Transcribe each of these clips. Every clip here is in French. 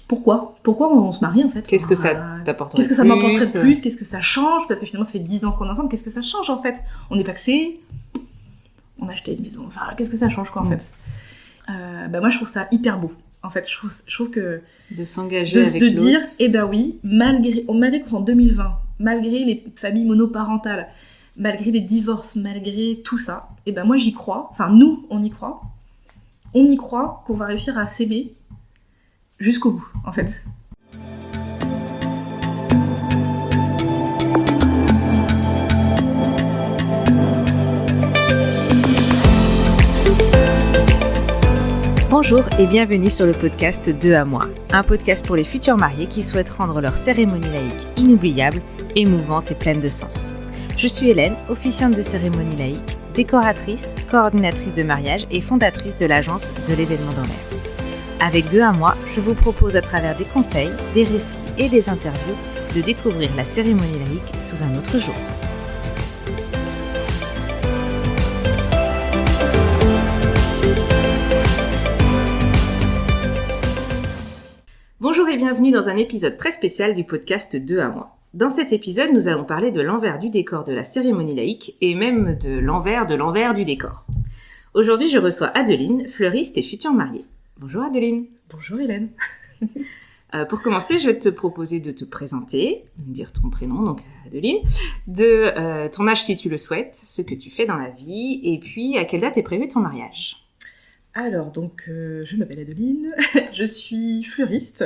pourquoi on se marie en fait. Qu'est-ce que ça t'apporterait Qu'est-ce que ça m'apporterait de plus? Qu'est-ce que ça change? Parce que finalement, ça fait 10 ans qu'on est ensemble. Qu'est-ce que ça change en fait? On est pacsés, on a acheté une maison. Enfin, qu'est-ce que ça change quoi en fait? Moi, je trouve ça hyper beau. En fait, je trouve que de s'engager avec l'autre. De dire, oui, malgré qu'en 2020, malgré les familles monoparentales, malgré les divorces, malgré tout ça, moi j'y crois. Enfin, nous, on y croit. On y croit qu'on va réussir à s'aimer jusqu'au bout, en fait. Bonjour et bienvenue sur le podcast 2 à moi, un podcast pour les futurs mariés qui souhaitent rendre leur cérémonie laïque inoubliable, émouvante et pleine de sens. Je suis Hélène, officiante de cérémonie laïque, décoratrice, coordinatrice de mariage et fondatrice de l'agence de l'événement dans l'air. Avec 2 à moi, je vous propose à travers des conseils, des récits et des interviews de découvrir la cérémonie laïque sous un autre jour. Bonjour et bienvenue dans un épisode très spécial du podcast 2 à moi. Dans cet épisode, nous allons parler de l'envers du décor de la cérémonie laïque et même de l'envers du décor. Aujourd'hui, je reçois Adeline, fleuriste et future mariée. Bonjour Adeline. Bonjour Hélène. Pour commencer, je vais te proposer de te présenter, de me dire ton prénom, donc Adeline, de ton âge si tu le souhaites, ce que tu fais dans la vie et puis à quelle date est prévu ton mariage. Alors, donc, je m'appelle Adeline, je suis fleuriste.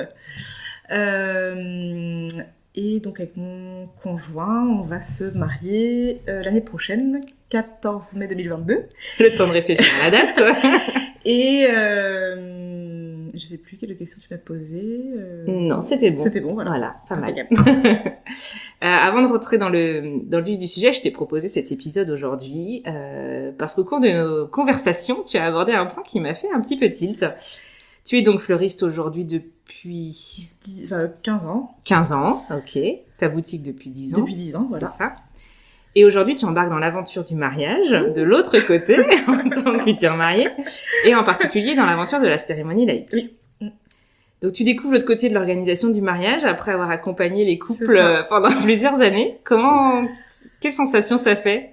Et donc, avec mon conjoint, on va se marier l'année prochaine, 14 mai 2022. Le temps de réfléchir à la date, quoi. Et je sais plus quelle question tu m'as posée. Non, c'était bon. C'était bon, voilà. Voilà, pas mal. Avant de rentrer dans le vif du sujet, je t'ai proposé cet épisode aujourd'hui parce qu'au cours de nos conversations, tu as abordé un point qui m'a fait un petit peu tilt. Tu es donc fleuriste aujourd'hui depuis 15 ans. 15 ans, ok. Ta boutique depuis 10 ans. Depuis 10 ans, voilà. C'est ça. Et aujourd'hui, tu embarques dans l'aventure du mariage, de l'autre côté, en tant que future mariée, et en particulier dans l'aventure de la cérémonie laïque. Oui. Donc, tu découvres l'autre côté de l'organisation du mariage après avoir accompagné les couples pendant plusieurs années. Quelle sensation ça fait?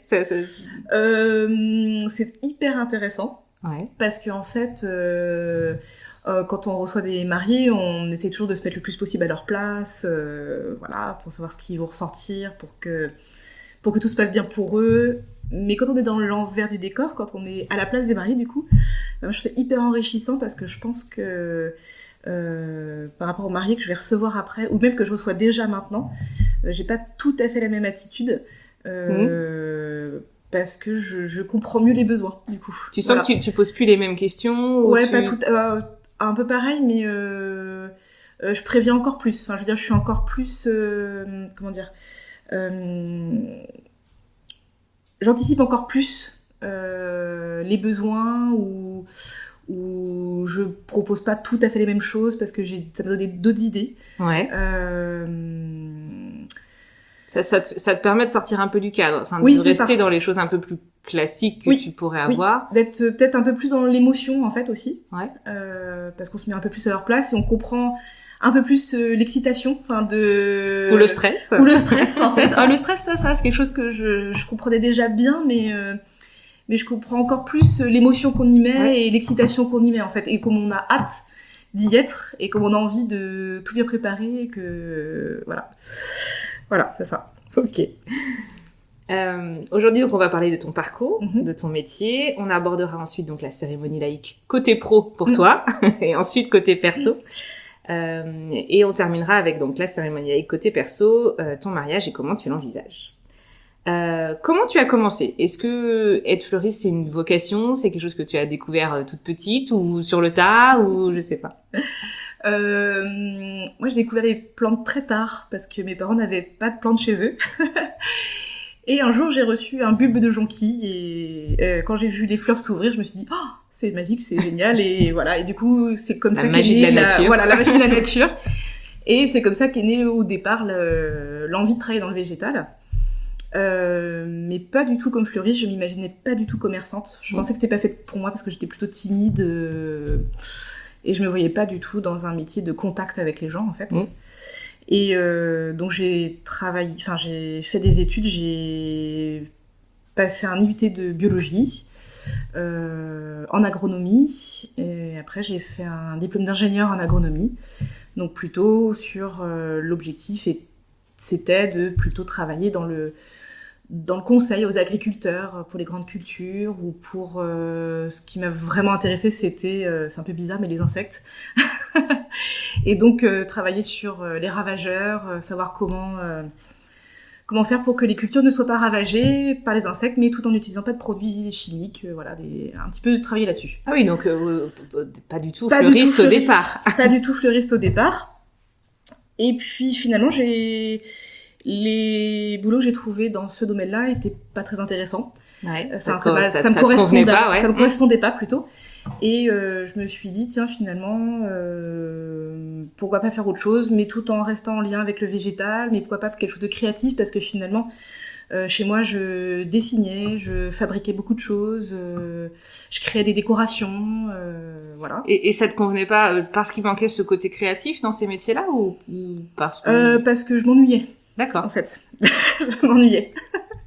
C'est hyper intéressant. Ouais. Parce qu'en fait, quand on reçoit des mariés, on essaie toujours de se mettre le plus possible à leur place, voilà, pour savoir ce qu'ils vont ressentir, pour que tout se passe bien pour eux. Mais quand on est dans l'envers du décor, quand on est à la place des mariés, du coup, moi, je trouve ça hyper enrichissant parce que je pense que par rapport aux mariés que je vais recevoir après, ou même que je reçois déjà maintenant, j'ai pas tout à fait la même attitude. Parce que je comprends mieux les besoins, du coup. Tu sens que tu poses plus les mêmes questions? Ouais, pas tout... un peu pareil, mais je préviens encore plus. Enfin, je veux dire, je suis encore plus... comment dire j'anticipe encore plus les besoins ou je propose pas tout à fait les mêmes choses parce que ça me donne d'autres idées. Ouais. Ça te permet de sortir un peu du cadre, enfin oui, de rester dans les choses un peu plus classiques que tu pourrais avoir. Oui, d'être peut-être un peu plus dans l'émotion en fait aussi. Ouais. Parce qu'on se met un peu plus à leur place et on comprend un peu plus l'excitation, ou le stress. Ou le stress en fait. Le stress, ça c'est quelque chose que je comprenais déjà bien, mais je comprends encore plus l'émotion qu'on y met et l'excitation qu'on y met en fait, et comme on a hâte d'y être et comme on a envie de tout bien préparer et que voilà, c'est ça. Ok. Aujourd'hui, donc, on va parler de ton parcours, de ton métier. On abordera ensuite donc la cérémonie laïque côté pro pour toi et ensuite côté perso. Et on terminera avec donc la cérémonie laïque côté perso, ton mariage et comment tu l'envisages. Comment tu as commencé? Est-ce que être fleuriste c'est une vocation? C'est quelque chose que tu as découvert toute petite ou sur le tas ou je sais pas? Moi j'ai découvert les plantes très tard parce que mes parents n'avaient pas de plantes chez eux. Et un jour j'ai reçu un bulbe de jonquille et quand j'ai vu les fleurs s'ouvrir, je me suis dit c'est magique, c'est génial et voilà, et du coup c'est comme ça qu'est née la magie de la nature. Et c'est comme ça qu'est née au départ l'envie de travailler dans le végétal. Mais pas du tout comme fleuriste, je m'imaginais pas du tout commerçante. Je pensais que c'était pas fait pour moi parce que j'étais plutôt timide Et je me voyais pas du tout dans un métier de contact avec les gens, en fait. Et donc j'ai fait des études, j'ai fait un IUT de biologie, en agronomie, et après j'ai fait un diplôme d'ingénieur en agronomie, donc plutôt sur l'objectif, et c'était de plutôt travailler dans le conseil aux agriculteurs pour les grandes cultures, ou pour ce qui m'a vraiment intéressée, c'était, c'est un peu bizarre, mais les insectes. Et donc travailler sur les ravageurs, savoir comment faire pour que les cultures ne soient pas ravagées par les insectes, mais tout en n'utilisant pas de produits chimiques, voilà, un petit peu de travailler là-dessus. Ah oui, donc pas du tout fleuriste au départ. Pas du tout fleuriste au départ. Et puis finalement, les boulots que j'ai trouvés dans ce domaine-là étaient pas très intéressants. Ouais, enfin, ça me correspondait pas plutôt. Et je me suis dit, tiens, finalement, pourquoi pas faire autre chose, mais tout en restant en lien avec le végétal, mais pourquoi pas quelque chose de créatif, parce que finalement, chez moi, je dessinais, je fabriquais beaucoup de choses, je créais des décorations, voilà. Et ça te convenait pas parce qu'il manquait ce côté créatif dans ces métiers-là, ou parce que je m'ennuyais. D'accord. En fait, je m'ennuyais.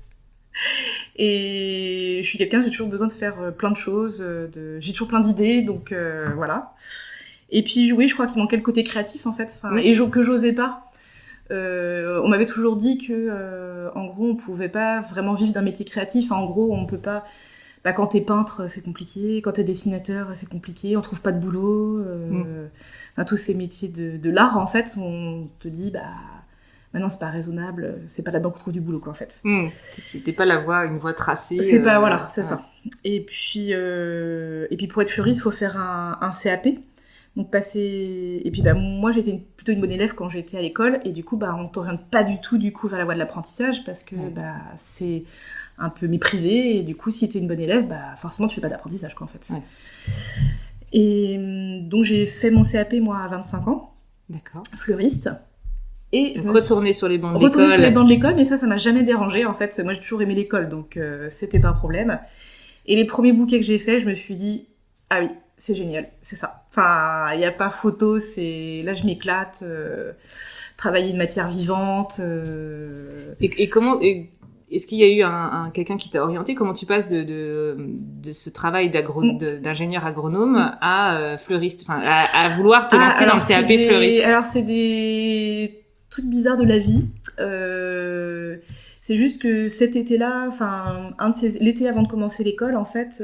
Et je suis quelqu'un, j'ai toujours besoin de faire plein de choses, j'ai toujours plein d'idées, donc voilà. Et puis oui, je crois qu'il manquait le côté créatif, en fait, et que j'osais pas. On m'avait toujours dit que, en gros, on pouvait pas vraiment vivre d'un métier créatif. En gros, on peut pas. Bah, quand t'es peintre, c'est compliqué. Quand t'es dessinateur, c'est compliqué. On trouve pas de boulot. Tous ces métiers de l'art, en fait, on te dit, bah. Maintenant, c'est pas raisonnable, c'est pas là-dedans qu'on trouve du boulot, quoi, en fait. C'était pas une voie tracée. C'est pas, voilà, c'est ça. Et puis pour être fleuriste, il faut faire un CAP. Donc et puis moi, j'étais plutôt une bonne élève quand j'étais à l'école, et du coup, on t'oriente pas du tout, vers la voie de l'apprentissage, parce que c'est un peu méprisé, et du coup, si t'es une bonne élève, forcément, tu fais pas d'apprentissage, quoi, en fait. Ouais. Et donc, j'ai fait mon CAP, moi, à 25 ans. D'accord. Fleuriste. Et retourner sur les bancs de l'école. Retourner sur les bancs de l'école, mais ça m'a jamais dérangé, en fait. Moi, j'ai toujours aimé l'école, donc c'était pas un problème. Et les premiers bouquets que j'ai faits, je me suis dit, ah oui, c'est génial, c'est ça. Enfin, il n'y a pas photo, là, je m'éclate. Travailler une matière vivante. Et comment... Est-ce qu'il y a eu quelqu'un qui t'a orienté? Comment tu passes de ce travail d'ingénieur agronome à fleuriste, à vouloir te lancer dans le CAP fleuriste? Alors, c'est des trucs bizarres de la vie. C'est juste que cet été-là, l'été avant de commencer l'école, en fait,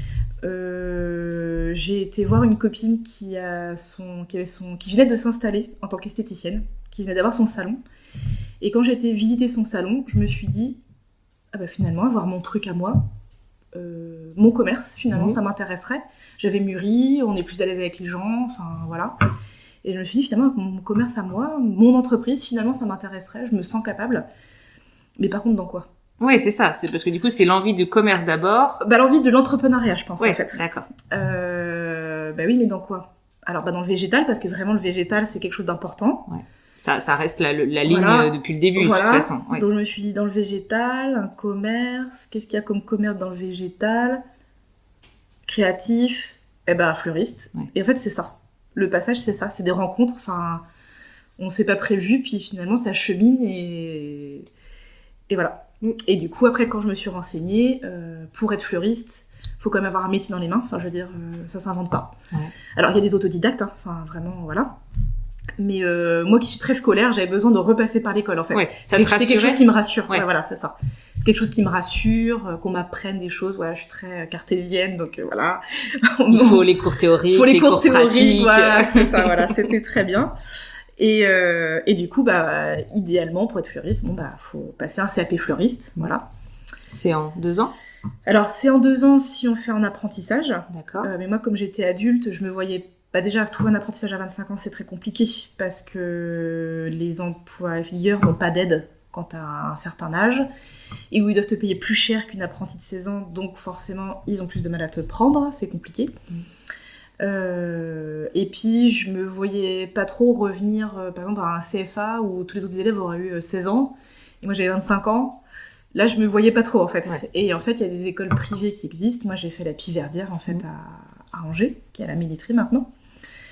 j'ai été voir une copine qui venait de s'installer en tant qu'esthéticienne, qui venait d'avoir son salon. Et quand j'ai été visiter son salon, je me suis dit, finalement, avoir mon truc à moi, mon commerce, finalement, ça m'intéresserait. J'avais mûri, on est plus à l'aise avec les gens, voilà. Et je me suis dit, finalement, mon commerce à moi, mon entreprise, finalement, ça m'intéresserait, je me sens capable. Mais par contre, dans quoi ? Oui, c'est ça. C'est parce que du coup, c'est l'envie du commerce d'abord. L'envie de l'entrepreneuriat, je pense, en fait. D'accord. Oui, mais dans quoi ? Alors, dans le végétal, parce que vraiment, le végétal, c'est quelque chose d'important. Ouais. Ça reste la ligne depuis le début, de toute façon. Ouais. Donc, je me suis dit, dans le végétal, un commerce. Qu'est-ce qu'il y a comme commerce dans le végétal ? Créatif. Fleuriste. Ouais. Et en fait, c'est ça. Le passage, c'est ça. C'est des rencontres. On ne s'est pas prévu, puis finalement, ça chemine et voilà. Et du coup, après, quand je me suis renseignée, pour être fleuriste, il faut quand même avoir un métier dans les mains. Ça ne s'invente pas. Ouais. Alors, il y a des autodidactes, vraiment, voilà. Mais moi qui suis très scolaire, j'avais besoin de repasser par l'école, en fait. Ouais, c'est quelque chose qui me rassure. Ouais, voilà, c'est ça. C'est quelque chose qui me rassure, qu'on m'apprenne des choses. Voilà, je suis très cartésienne, donc voilà. Il faut les cours théoriques, les cours pratiques. Voilà, c'est ça, voilà, c'était très bien. Et du coup, idéalement, pour être fleuriste, faut passer un CAP fleuriste, voilà. C'est en 2 ans ? Alors, c'est en 2 ans si on fait un apprentissage. D'accord. Mais moi, comme j'étais adulte, je me voyais... déjà, trouver un apprentissage à 25 ans, c'est très compliqué, parce que les employeurs n'ont pas d'aide quand tu as un certain âge, et où ils doivent te payer plus cher qu'une apprentie de 16 ans, donc forcément, ils ont plus de mal à te prendre, c'est compliqué. Et puis je me voyais pas trop revenir par exemple à un CFA où tous les autres élèves auraient eu 16 ans et moi j'avais 25 ans. Là je me voyais pas trop en fait. Ouais. Et en fait il y a des écoles privées qui existent. Moi j'ai fait la Piverdière en fait à Angers, qui est à la Ménétrie maintenant.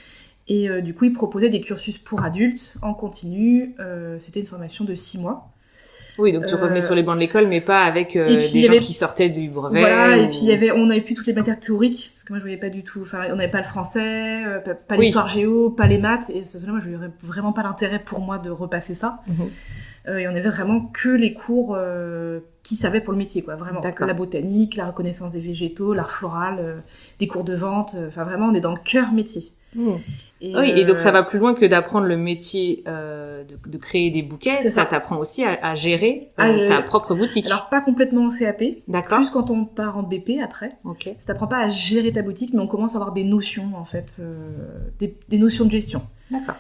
Et du coup, ils proposaient des cursus pour adultes en continu. C'était une formation de 6 mois. Oui, donc tu revenais sur les bancs de l'école, mais pas avec des gens qui sortaient du brevet. Voilà, et puis on n'avait plus toutes les matières théoriques, parce que moi je voyais pas du tout, on n'avait pas le français, pas l'histoire géo, pas les maths, et moi je n'avais vraiment pas l'intérêt pour moi de repasser ça. Et on avait vraiment que les cours qui servaient pour le métier, quoi, vraiment. D'accord. La botanique, la reconnaissance des végétaux, l'art floral, des cours de vente, vraiment on est dans le cœur métier. Et donc ça va plus loin que d'apprendre le métier de créer des bouquets, ça t'apprend aussi à gérer ta propre boutique. Alors pas complètement en CAP, d'accord. Plus quand on part en BP après. Okay. Ça t'apprend pas à gérer ta boutique, mais on commence à avoir des notions en fait, des notions de gestion. D'accord.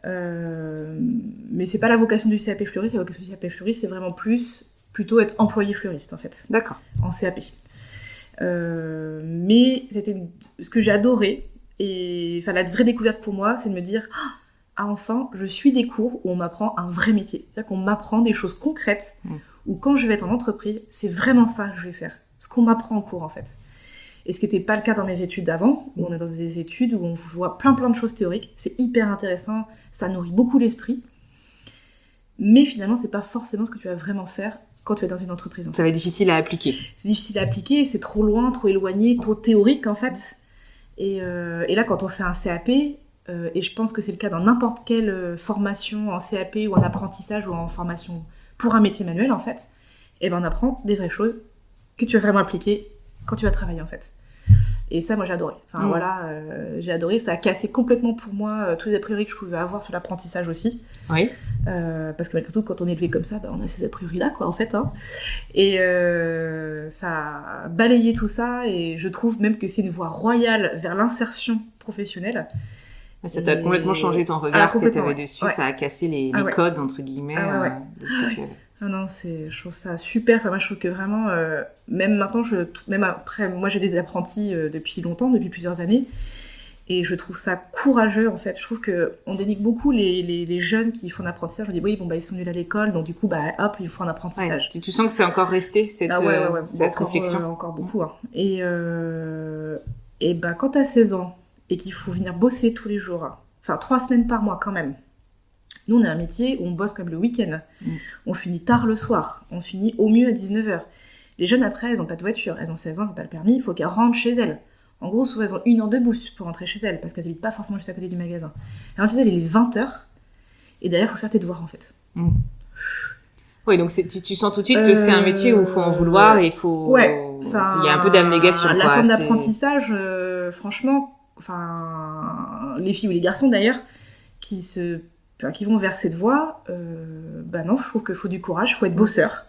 Mais c'est pas la vocation du CAP fleuriste. La vocation du CAP fleuriste, c'est vraiment plutôt être employé fleuriste en fait. D'accord. En CAP. Mais c'était ce que j'ai adoré. Et la vraie découverte pour moi, c'est de me dire enfin, je suis des cours où on m'apprend un vrai métier. C'est-à-dire qu'on m'apprend des choses concrètes, où quand je vais être en entreprise, c'est vraiment ça que je vais faire. Ce qu'on m'apprend en cours, en fait. Et ce qui n'était pas le cas dans mes études d'avant, où on est dans des études où on voit plein de choses théoriques. C'est hyper intéressant, ça nourrit beaucoup l'esprit. Mais finalement, c'est pas forcément ce que tu vas vraiment faire quand tu es dans une entreprise. Ça va être difficile à appliquer. C'est difficile à appliquer, c'est trop loin, trop éloigné, trop théorique, en fait. Et là, quand on fait un CAP, et je pense que c'est le cas dans n'importe quelle formation en CAP ou en apprentissage ou en formation pour un métier manuel, en fait, et on apprend des vraies choses que tu vas vraiment appliquer quand tu vas travailler, en fait. Et ça, moi, j'ai adoré. J'ai adoré. Ça a cassé complètement pour moi tous les a priori que je pouvais avoir sur l'apprentissage aussi. Oui. Parce que malgré tout, quand on est élevé comme ça, on a ces a priori-là, quoi, en fait. Et ça a balayé tout ça. Et je trouve même que c'est une voie royale vers l'insertion professionnelle. Ça t'a complètement changé ton regard que tu avais dessus. Ouais. Ça a cassé les codes, entre guillemets, de ce que tu avais. Non, je trouve ça super. Moi, je trouve que vraiment, même maintenant, même après, moi, j'ai des apprentis depuis longtemps, depuis plusieurs années, et je trouve ça courageux, en fait. Je trouve qu'on dénigre beaucoup les jeunes qui font un apprentissage. On dit, oui, ils sont nuls à l'école, donc du coup, hop, ils font un apprentissage. Ouais. Tu sens que c'est encore resté, cette réflexion. Encore beaucoup. Et quand t'as 16 ans, et qu'il faut venir bosser tous les jours, 3 semaines par mois quand même. Nous, on a un métier où on bosse comme le week-end. On finit tard le soir. On finit au mieux à 19h. Les jeunes, après, elles n'ont pas de voiture. Elles ont 16 ans, elles n'ont pas le permis. Il faut qu'elles rentrent chez elles. En gros, souvent, elles ont 1 heure de bus pour rentrer chez elles, parce qu'elles n'habitent pas forcément juste à côté du magasin. Elles rentrent chez elles, il est 20h. Et derrière, il faut faire tes devoirs, en fait. Oui, donc tu sens tout de suite que c'est un métier où il faut en vouloir et il faut... il y a un peu d'abnégation. La fin d'apprentissage, franchement, les filles ou les garçons, d'ailleurs, qui vont vers cette voie, non, je trouve qu'il faut du courage, il faut être bosseur.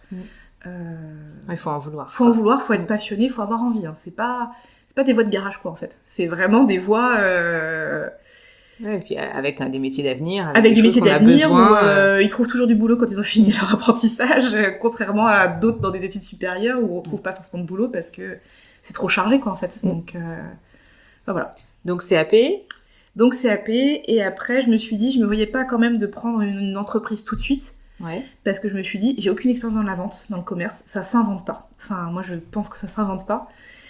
Il faut en vouloir. Il faut en vouloir, il faut être passionné, il faut avoir envie. C'est pas des voies de garage, quoi, en fait. C'est vraiment des voies... et puis avec des métiers d'avenir. Avec des métiers d'avenir où ils trouvent toujours du boulot quand ils ont fini leur apprentissage, contrairement à d'autres dans des études supérieures où on trouve pas forcément de boulot parce que c'est trop chargé, quoi, en fait. Donc, voilà. Donc CAP. Donc CAP, et après je me suis dit, je me voyais pas quand même de prendre une entreprise tout de suite, parce que je me suis dit, j'ai aucune expérience dans la vente, dans le commerce, ça s'invente pas. Moi je pense que ça s'invente pas.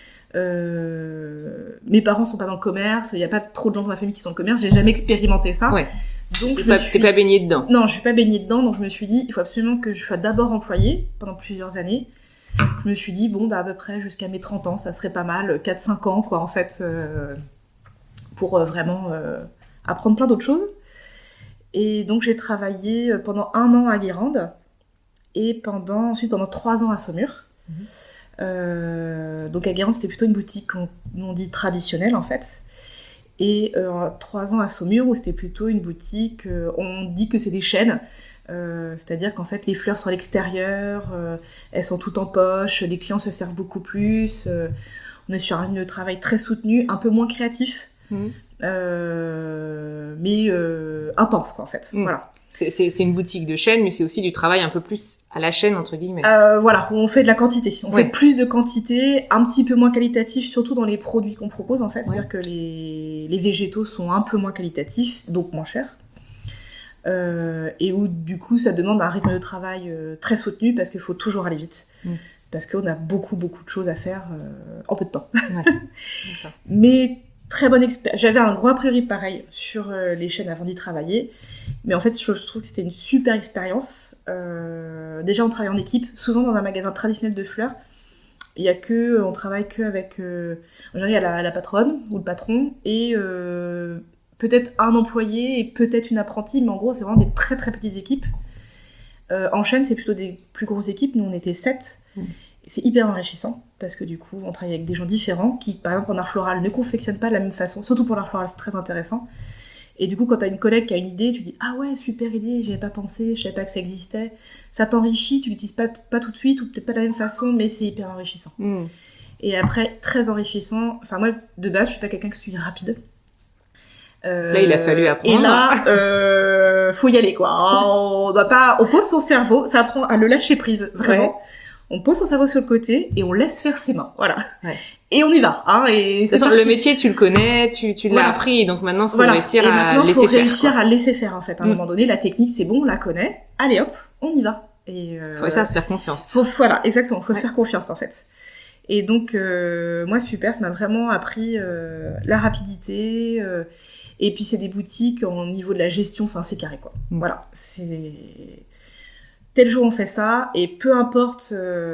Mes parents sont pas dans le commerce, il y a pas trop de gens dans ma famille qui sont dans le commerce, j'ai jamais expérimenté ça. Ouais. Donc t'es pas baignée dedans. Non, je suis pas baignée dedans, donc je me suis dit, il faut absolument que je sois d'abord employée pendant plusieurs années. Je me suis dit, à peu près jusqu'à mes 30 ans, ça serait pas mal, 4-5 ans, quoi, en fait... pour vraiment apprendre plein d'autres choses. Et donc, j'ai travaillé pendant 1 an à Guérande et ensuite pendant 3 ans à Saumur. Donc, à Guérande, c'était plutôt une boutique, on dit traditionnelle, en fait. Et 3 ans à Saumur, où c'était plutôt une boutique, on dit que c'est des chaînes, c'est-à-dire qu'en fait, les fleurs sont à l'extérieur, elles sont toutes en poche, les clients se servent beaucoup plus. On est sur un travail très soutenu, un peu moins créatif. Mais intense, quoi, en fait. Voilà. C'est une boutique de chaîne, mais c'est aussi du travail un peu plus à la chaîne, entre guillemets. Voilà, on fait de la quantité. On fait plus de quantité, un petit peu moins qualitatif, surtout dans les produits qu'on propose, en fait. C'est-à-dire que les végétaux sont un peu moins qualitatifs, donc moins chers. Et où, du coup, ça demande un rythme de travail très soutenu, parce qu'il faut toujours aller vite. Parce qu'on a beaucoup, beaucoup de choses à faire en peu de temps. D'accord. Mais très bonne expérience. J'avais un gros a priori pareil sur les chaînes avant d'y travailler. Mais en fait, je trouve que c'était une super expérience. Déjà, on travaille en équipe. Souvent, dans un magasin traditionnel de fleurs, on travaille qu'avec... en général, il y a la patronne ou le patron et peut-être un employé et peut-être une apprentie. Mais en gros, c'est vraiment des très très petites équipes. En chaîne, c'est plutôt des plus grosses équipes. Nous, on était 7. C'est hyper enrichissant parce que du coup, on travaille avec des gens différents qui, par exemple, en art floral, ne confectionnent pas de la même façon. Surtout pour l'art floral, c'est très intéressant. Et du coup, quand t'as une collègue qui a une idée, tu dis « Ah ouais, super idée, j'y avais pas pensé, je savais pas que ça existait. » Ça t'enrichit, tu l'utilises pas tout de suite ou peut-être pas de la même façon, mais c'est hyper enrichissant. Et après, très enrichissant. Enfin, moi, de base, je suis pas quelqu'un qui suis rapide. Là, il a fallu apprendre. Et là, faut y aller, quoi. On pose son cerveau, ça apprend à le lâcher prise, vraiment. Ouais. On pose son cerveau sur le côté et on laisse faire ses mains, voilà. Ouais. Et on y va, hein. Et c'est le métier, tu le connais, tu l'as appris, donc maintenant, faut réussir à laisser faire. Faut réussir à laisser faire, en fait. À un moment donné, la technique, c'est bon, on la connaît. Allez, hop, on y va. Et faut réussir à se faire confiance. Voilà, exactement. Faut se faire confiance, en fait. Et donc, moi, super, ça m'a vraiment appris la rapidité. Et puis, c'est des boutiques au niveau de la gestion, enfin, c'est carré, quoi. Voilà, c'est... Tel jour, on fait ça, et peu importe...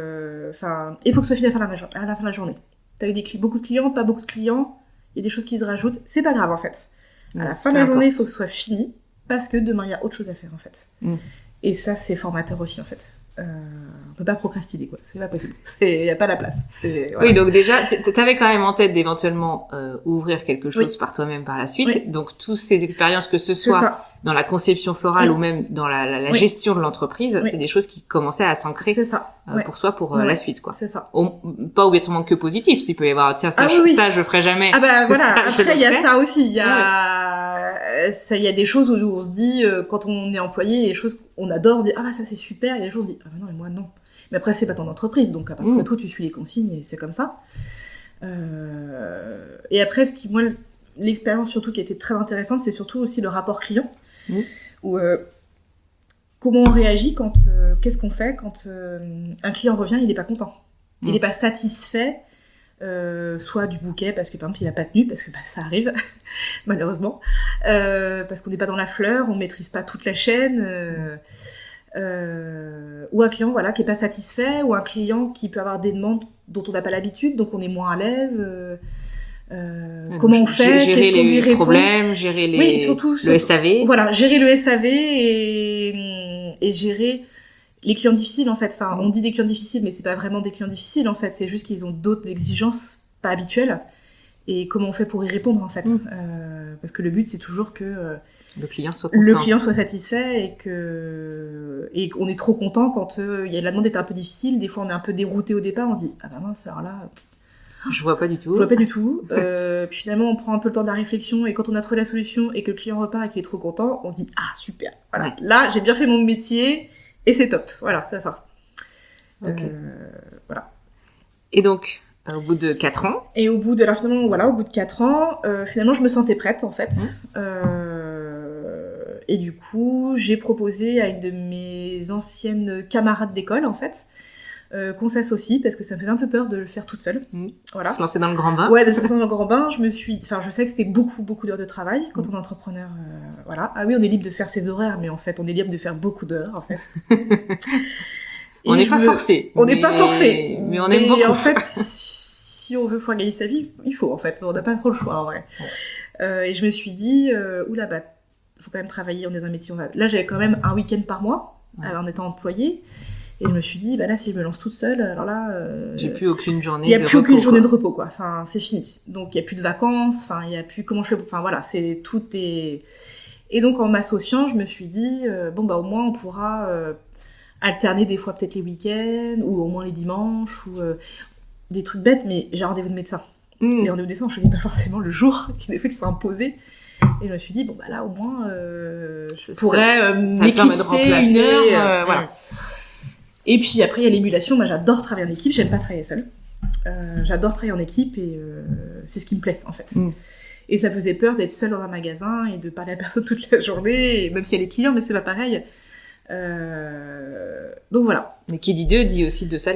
il faut que ce soit fini à la fin de la journée. T'as eu beaucoup de clients, pas beaucoup de clients, il y a des choses qui se rajoutent, c'est pas grave, en fait. À la fin de la journée, il faut que ce soit fini, parce que demain, il y a autre chose à faire, en fait. Et ça, c'est formateur aussi, en fait. On peut pas procrastiner, quoi. C'est pas possible. Y a pas la place. Voilà. Oui, donc déjà, t'avais quand même en tête d'éventuellement ouvrir quelque chose par toi-même par la suite. Oui. Donc, toutes ces expériences, que ce soit dans la conception florale ou même dans la gestion de l'entreprise, c'est des choses qui commençaient à s'ancrer pour toi, pour la suite, quoi. C'est ça. Pas obligatoirement que positif. S'il peut y avoir, tiens, ça, ça, je ferai jamais. Ah bah voilà. Après, il y a ça aussi. Il y a des choses où on se dit, quand on est employé, il y a des choses qu'on adore, on dit, ah bah ça c'est super. Il y a des choses où on dit, ah bah non, mais moi non. Mais après, c'est pas ton entreprise, donc après tout, tu suis les consignes et c'est comme ça. Et après, moi, l'expérience surtout qui a été très intéressante, c'est surtout aussi le rapport client. Où, comment on réagit quand... qu'est-ce qu'on fait quand un client revient, il n'est pas content. Il n'est pas satisfait, soit du bouquet, parce que par exemple, il n'a pas tenu, parce que ça arrive, malheureusement. Parce qu'on n'est pas dans la fleur, on ne maîtrise pas toute la chaîne... ou un client qui n'est pas satisfait, ou un client qui peut avoir des demandes dont on n'a pas l'habitude, donc on est moins à l'aise. Comment on fait, qu'est-ce qu'on lui répond, gérer les problèmes, gérer surtout, le SAV. Voilà, gérer le SAV et gérer les clients difficiles, en fait. Enfin, on dit des clients difficiles, mais c'est pas vraiment des clients difficiles, en fait. C'est juste qu'ils ont d'autres exigences pas habituelles. Et comment on fait pour y répondre, en fait. Parce que le but, c'est toujours que... le client soit content. Le client soit satisfait et qu'on est trop content quand la demande est un peu difficile. Des fois, on est un peu dérouté au départ. On se dit, ah bah mince, alors là... Je vois pas du tout. Puis finalement, on prend un peu le temps de la réflexion et quand on a trouvé la solution et que le client repart et qu'il est trop content, on se dit, ah super, voilà. Là, j'ai bien fait mon métier et c'est top. Voilà, c'est ça. Voilà. Et donc... au bout de 4 ans. Et au bout de 4 ans, finalement, je me sentais prête, en fait. Et du coup, j'ai proposé à une de mes anciennes camarades d'école, en fait, qu'on s'associe, parce que ça me faisait un peu peur de le faire toute seule. Voilà. Se lancer dans le grand bain. Ouais, de se lancer dans le grand bain. Je sais que c'était beaucoup, beaucoup d'heures de travail quand on est entrepreneur. Voilà. Ah oui, on est libre de faire ses horaires, mais en fait, on est libre de faire beaucoup d'heures, en fait. On n'est pas forcé. On n'est pas forcé. Mais on aime beaucoup. Et en fait, si on veut pouvoir gagner sa vie, il faut, en fait. On n'a pas trop le choix, en vrai. Et je me suis dit, oula, faut quand même travailler, on est dans un métier. Là, j'avais quand même un week-end par mois, en étant employée. Et je me suis dit, là, si je me lance toute seule, alors là... j'ai plus aucune journée de repos. Il n'y a plus aucune journée de repos, quoi. Enfin, c'est fini. Donc, il n'y a plus de vacances. Enfin, il n'y a plus... Comment je fais... Enfin, voilà, tout est... Et donc, en m'associant, je me suis dit, au moins, on pourra alterner des fois peut-être les week-ends, ou au moins les dimanches, ou des trucs bêtes, mais j'ai un rendez-vous de médecin. Les rendez-vous de médecin, on ne choisit pas forcément le jour des fois qui sont imposés. Et je me suis dit, là, au moins, je pourrais m'éclipser une heure. Voilà. Et puis après, il y a l'émulation. Moi, j'adore travailler en équipe. J'aime pas travailler seule. J'adore travailler en équipe et c'est ce qui me plaît, en fait. Et ça faisait peur d'être seule dans un magasin et de parler à personne toute la journée, même s'il y a les clients, mais c'est pas pareil. Donc voilà. Mais qui dit 2 dit aussi 2 salaires.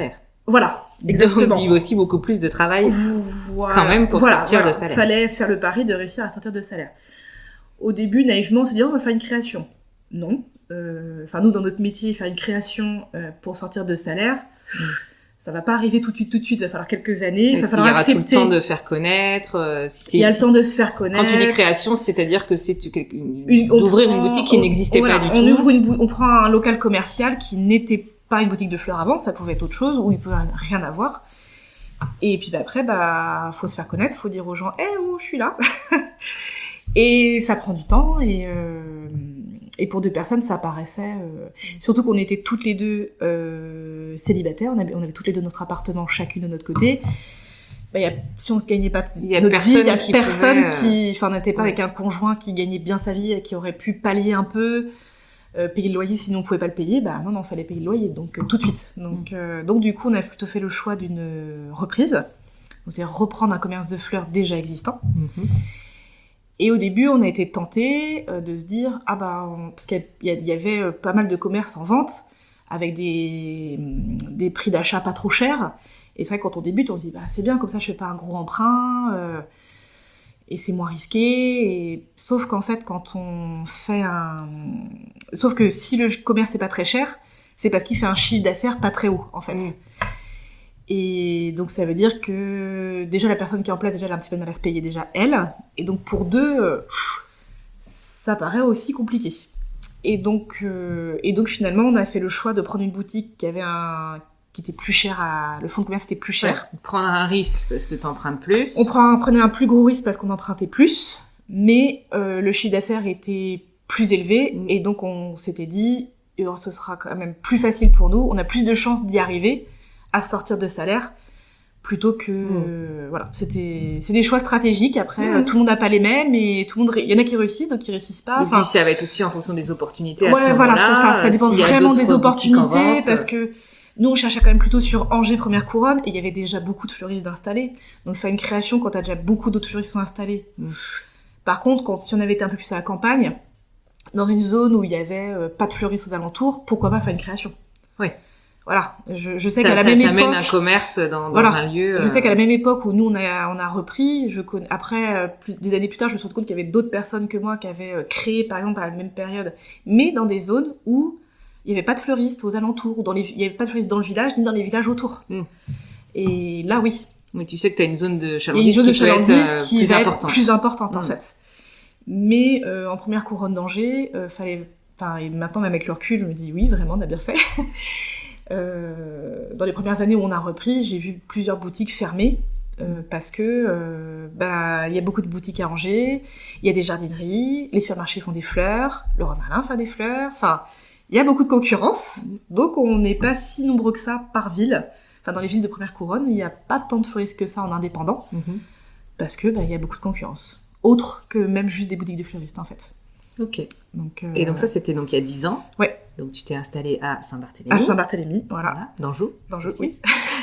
Voilà, exactement. Donc, il y a aussi beaucoup plus de travail quand même pour sortir de salaire. Il fallait faire le pari de réussir à sortir de salaire. Au début, naïvement, on se dit, on va faire une création. Non. Nous, dans notre métier, faire une création pour sortir de salaire, ça va pas arriver tout de suite. Il va falloir quelques années. Il va falloir accepter. Il y aura tout le temps de faire connaître. Il y a le temps de se faire connaître. Quand tu dis création, c'est-à-dire que c'est d'ouvrir une boutique qui n'existait pas du tout. On prend un local commercial qui n'était pas une boutique de fleurs avant, ça pouvait être autre chose, où il peut rien avoir. Et puis après, faut se faire connaître, faut dire aux gens, je suis là. Et ça prend du temps, et pour 2 personnes, ça paraissait... surtout qu'on était toutes les deux célibataires, on avait toutes les deux notre appartement, chacune de notre côté. Si on ne gagnait pas notre vie, il y a personne qui... on n'était pas avec un conjoint qui gagnait bien sa vie et qui aurait pu pallier un peu, payer le loyer, sinon on ne pouvait pas le payer. Non, il fallait payer le loyer, donc tout de suite. Donc du coup, on a plutôt fait le choix d'une reprise, donc c'est reprendre un commerce de fleurs déjà existant. Et au début, on a été tentés de se dire, parce qu'il y avait pas mal de commerces en vente, avec des prix d'achat pas trop chers. Et c'est vrai que quand on débute, on se dit, c'est bien, comme ça je fais pas un gros emprunt, et c'est moins risqué. Sauf qu'en fait, sauf que si le commerce est pas très cher, c'est parce qu'il fait un chiffre d'affaires pas très haut, en fait. Et donc ça veut dire que déjà la personne qui est en place, déjà elle a un petit peu de mal à se payer déjà elle. Et donc pour 2, ça paraît aussi compliqué. Et donc finalement on a fait le choix de prendre une boutique qui était plus cher, le fonds de commerce était plus cher. Prendre un risque parce que t'empruntes plus. On prenait un plus gros risque parce qu'on empruntait plus, mais le chiffre d'affaires était plus élevé, et donc on s'était dit, ce sera quand même plus facile pour nous, on a plus de chances d'y arriver, à sortir de salaire, plutôt que... c'est des choix stratégiques. Après, tout le monde n'a pas les mêmes, et il y en a qui réussissent, d'autres qui réussissent pas. Et puis ça va être aussi en fonction des opportunités à ce moment-là. Voilà, ça dépend vraiment des opportunités, parce que nous, on cherchait quand même plutôt sur Angers, Première Couronne, et il y avait déjà beaucoup de fleuristes d'installés. Donc faire une création quand t'as déjà beaucoup d'autres fleuristes qui sont installés. Par contre, si on avait été un peu plus à la campagne, dans une zone où il y avait pas de fleuristes aux alentours, pourquoi pas faire une création ? Oui. Voilà, je sais qu'à la même époque... T'amènes un commerce dans un lieu... Je sais qu'à la même époque où nous, on a repris, après, des années plus tard, je me suis rendu compte qu'il y avait d'autres personnes que moi qui avaient créé, par exemple, à la même période, mais dans des zones où il n'y avait pas de fleuristes aux alentours, il n'y avait pas de fleuristes dans le village, ni dans les villages autour. Et là, oui. Mais tu sais que tu as une zone de chalandise qui va être plus importante, en fait. Mais en Première Couronne d'Angers, et maintenant, même avec le recul, je me dis, oui, vraiment, on a bien fait. Dans les premières années où on a repris, j'ai vu plusieurs boutiques fermées parce que il y a beaucoup de boutiques à Angers, il y a des jardineries, les supermarchés font des fleurs, le Roi Merlin fait des fleurs, il y a beaucoup de concurrence, donc on n'est pas si nombreux que ça par ville. Dans les villes de Première Couronne, il n'y a pas tant de fleuristes que ça en indépendant, parce que il y a beaucoup de concurrence, autre que même juste des boutiques de fleuristes en fait. Ok. Et donc ça, c'était il y a 10 ans. Ouais. Donc tu t'es installée à Saint-Barthélemy. À Saint-Barthélemy, voilà. D'Anjou. Oui.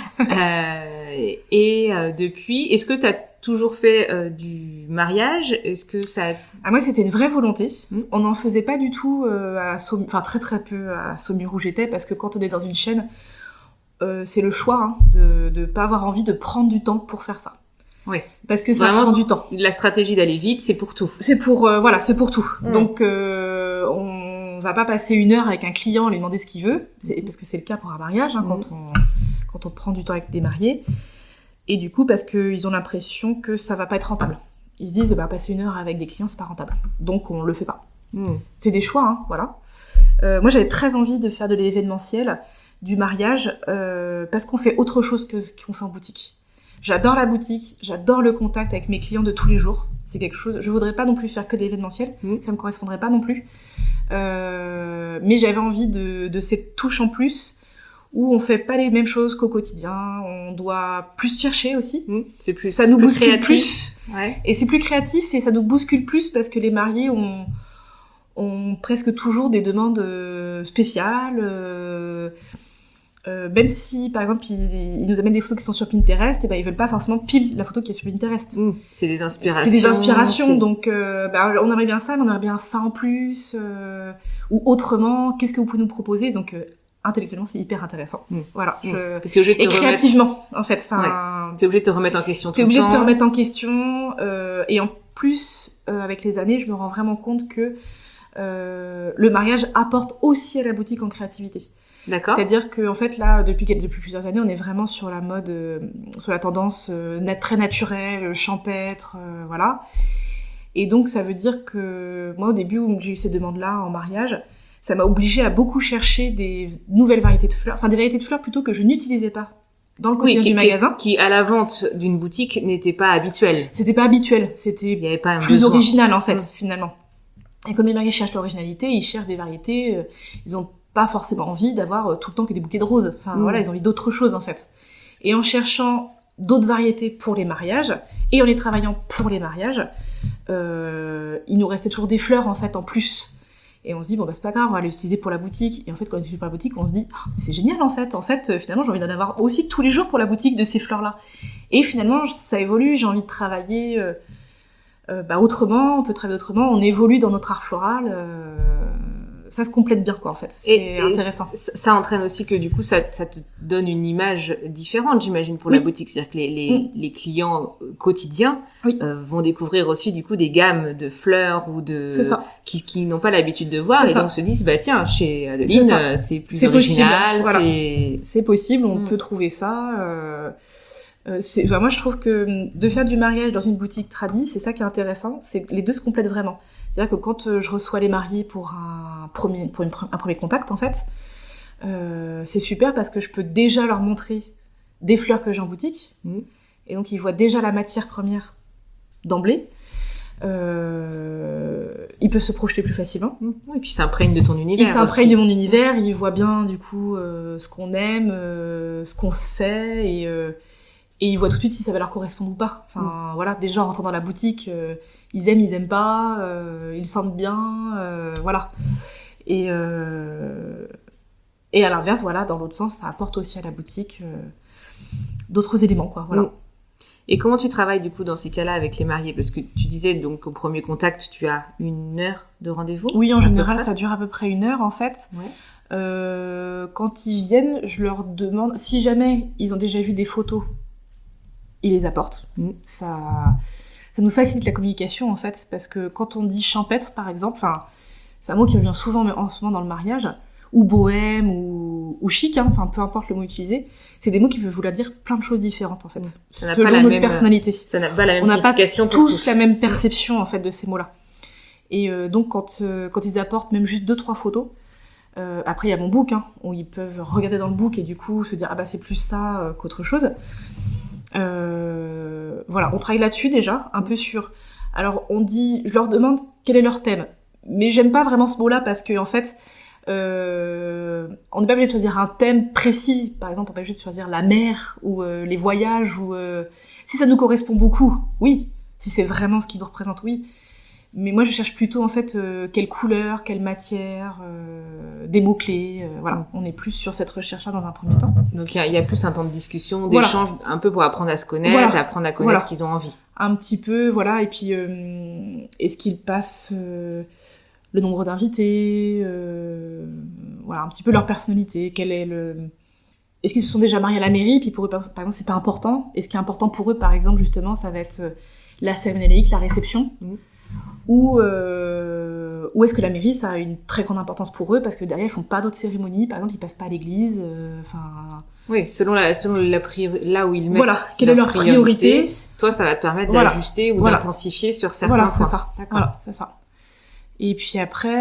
Et depuis, est-ce que tu as toujours fait du mariage ? Est-ce que ça... Moi, c'était une vraie volonté. On n'en faisait pas du tout très très peu à Saumur où j'étais, parce que quand on est dans une chaîne, c'est le choix de ne pas avoir envie de prendre du temps pour faire ça. Oui. Parce que ça prend du temps. La stratégie d'aller vite, c'est pour tout. C'est pour tout. Donc on va pas passer 1 heure avec un client, lui demander ce qu'il veut, parce que c'est le cas pour un mariage quand on prend du temps avec des mariés. Et du coup, parce qu'ils ont l'impression que ça va pas être rentable. Ils se disent passer 1 heure avec des clients, c'est pas rentable. Donc on le fait pas. C'est des choix, voilà. Moi, j'avais très envie de faire de l'événementiel, du mariage, parce qu'on fait autre chose que ce qu'on fait en boutique. J'adore la boutique, j'adore le contact avec mes clients de tous les jours. C'est quelque chose... Je voudrais pas non plus faire que de l'événementiel, ça me correspondrait pas non plus. Mais j'avais envie de cette touche en plus, où on fait pas les mêmes choses qu'au quotidien, on doit plus chercher aussi. C'est plus, ça nous bouscule créatif. Plus. Ouais. Et c'est plus créatif, et ça nous bouscule plus, parce que les mariés ont presque toujours des demandes spéciales... même si, par exemple, ils nous amènent des photos qui sont sur Pinterest, et ils veulent pas forcément pile la photo qui est sur Pinterest. C'est des inspirations. Donc on aimerait bien ça, mais on aimerait bien ça en plus, ou autrement, qu'est-ce que vous pouvez nous proposer ? Donc, intellectuellement, c'est hyper intéressant. Voilà. Et créativement, en fait. Enfin, t'es obligé de te remettre en question tout le temps. T'es obligé de te remettre en question. Et en plus, avec les années, je me rends vraiment compte que le mariage apporte aussi à la boutique en créativité. D'accord. C'est-à-dire que en fait là, depuis plusieurs années, on est vraiment sur la mode, sur la tendance très naturelle, champêtre, voilà. Et donc ça veut dire que moi, au début où j'ai eu ces demandes-là en mariage, ça m'a obligée à beaucoup chercher des nouvelles variétés de fleurs, enfin des variétés de fleurs plutôt que je n'utilisais pas dans le quotidien du magasin. Qui à la vente d'une boutique n'était pas habituel. C'était pas habituel, c'était il y avait pas plus original en fait, finalement. Et comme les mariés cherchent l'originalité, ils cherchent des variétés, ils ont pas forcément envie d'avoir tout le temps que des bouquets de roses. Enfin voilà, ils ont envie d'autre chose en fait. Et en cherchant d'autres variétés pour les mariages, et en les travaillant pour les mariages, il nous restait toujours des fleurs en fait en plus. Et on se dit, bon bah c'est pas grave, on va les utiliser pour la boutique. Et en fait, quand on utilise pour la boutique, on se dit, mais c'est génial en fait. En fait, finalement, j'ai envie d'en avoir aussi tous les jours pour la boutique de ces fleurs-là. Et finalement, ça évolue, j'ai envie de travailler autrement, on peut travailler autrement, on évolue dans notre art floral. Ça se complète bien, quoi, en fait. C'est intéressant. Ça entraîne aussi que, du coup, ça te donne une image différente, j'imagine, pour la boutique. C'est-à-dire que les clients quotidiens vont découvrir aussi, du coup, des gammes de fleurs ou qui n'ont pas l'habitude de voir. Donc se disent, bah tiens, chez Adeline, c'est plus original. Voilà. C'est possible, on peut trouver ça. Moi, je trouve que de faire du mariage dans une boutique tradie, c'est ça qui est intéressant. C'est que les deux se complètent vraiment. C'est-à-dire que quand je reçois les mariés pour un premier contact, en fait, c'est super parce que je peux déjà leur montrer des fleurs que j'ai en boutique. Et donc, ils voient déjà la matière première d'emblée. Ils peuvent se projeter plus facilement. Et puis, ils s'imprègnent de ton univers. Ils s'imprègnent de mon univers. Ils voient bien, du coup, ce qu'on aime, ce qu'on se fait. Et ils voient tout de suite si ça va leur correspondre ou pas. Enfin, voilà, déjà, en rentrant dans la boutique, ils aiment pas, ils sentent bien, voilà. Et à l'inverse, voilà, dans l'autre sens, ça apporte aussi à la boutique d'autres éléments, quoi, voilà. Et comment tu travailles, du coup, dans ces cas-là avec les mariés? Parce que tu disais, donc, au premier contact, tu as 1 heure de rendez-vous? Oui, en général, ça dure à peu près 1 heure, en fait. Ouais. Quand ils viennent, je leur demande, si jamais ils ont déjà vu des photos, ils les apportent. Ça nous facilite la communication, en fait, parce que quand on dit champêtre, par exemple, c'est un mot qui revient souvent en ce moment dans le mariage, ou bohème, ou chic, peu importe le mot utilisé, c'est des mots qui peuvent vouloir dire plein de choses différentes, en fait, selon notre personnalité. Ça n'a pas la même signification. On n'a pas tous la même perception, en fait, de ces mots-là. Et donc, quand ils apportent même juste 2-3 photos, après, il y a mon book, où ils peuvent regarder dans le book et du coup se dire « Ah bah, c'est plus ça qu'autre chose ». Voilà, on travaille là-dessus déjà, un peu sur... Alors, je leur demande quel est leur thème. Mais j'aime pas vraiment ce mot-là parce que, en fait, on n'est pas obligé de choisir un thème précis. Par exemple, on n'est pas obligé de choisir la mer ou les voyages ou... Si ça nous correspond beaucoup, oui. Si c'est vraiment ce qui nous représente, oui. Mais moi, je cherche plutôt, en fait, quelle couleur, quelle matière, des mots-clés. Voilà, on est plus sur cette recherche-là dans un premier temps. Donc, il y a plus un temps de discussion, d'échange, un peu pour apprendre à se connaître, apprendre à connaître ce qu'ils ont envie. Un petit peu, voilà. Et puis, est-ce qu'ils passent le nombre d'invités, voilà, un petit peu leur personnalité, est-ce qu'ils se sont déjà mariés à la mairie, puis pour eux, par exemple, c'est pas important. Et ce qui est important pour eux, par exemple, justement, ça va être la cérémonie laïque, la réception. Ou est-ce que la mairie, ça a une très grande importance pour eux, parce que derrière, ils font pas d'autres cérémonies, par exemple, ils passent pas à l'église, Oui, selon là où ils mettent. Voilà, quelle est leur priorité. Toi, ça va te permettre d'ajuster ou d'intensifier sur certains points. C'est ça. D'accord. Voilà, c'est ça. Et puis après,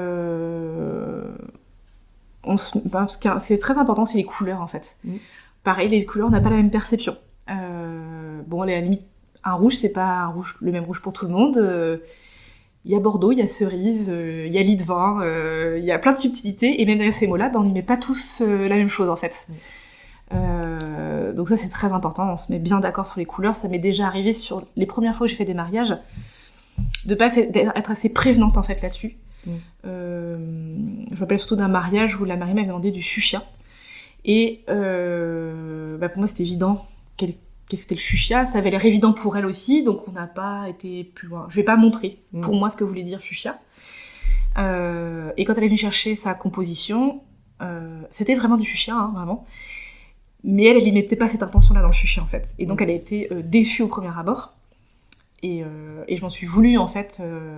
c'est très important, c'est les couleurs, en fait. Pareil, les couleurs, on n'a pas la même perception. Bon, à la limite, un rouge, c'est pas le même rouge pour tout le monde. Il y a Bordeaux, il y a cerise, il y a lit de vin, il y a plein de subtilités, et même derrière ces mots-là, on n'y met pas tous la même chose, en fait. Donc ça, c'est très important, on se met bien d'accord sur les couleurs. Ça m'est déjà arrivé sur les premières fois que j'ai fait des mariages, d'être assez prévenante, en fait, là-dessus. Je me rappelle surtout d'un mariage où la mariée m'avait demandé du fuchsia. Et pour moi, c'était évident qu'est-ce que c'était le fuchsia, ça avait l'air évident pour elle aussi, donc on n'a pas été plus loin. Je vais pas montrer pour moi ce que voulait dire fuchsia. Et quand elle est venue chercher sa composition, C'était vraiment du fuchsia, hein, vraiment. Mais elle y mettait pas cette intention-là dans le fuchsia, en fait. Et donc, elle a été déçue au premier abord. Et je m'en suis voulu, en fait.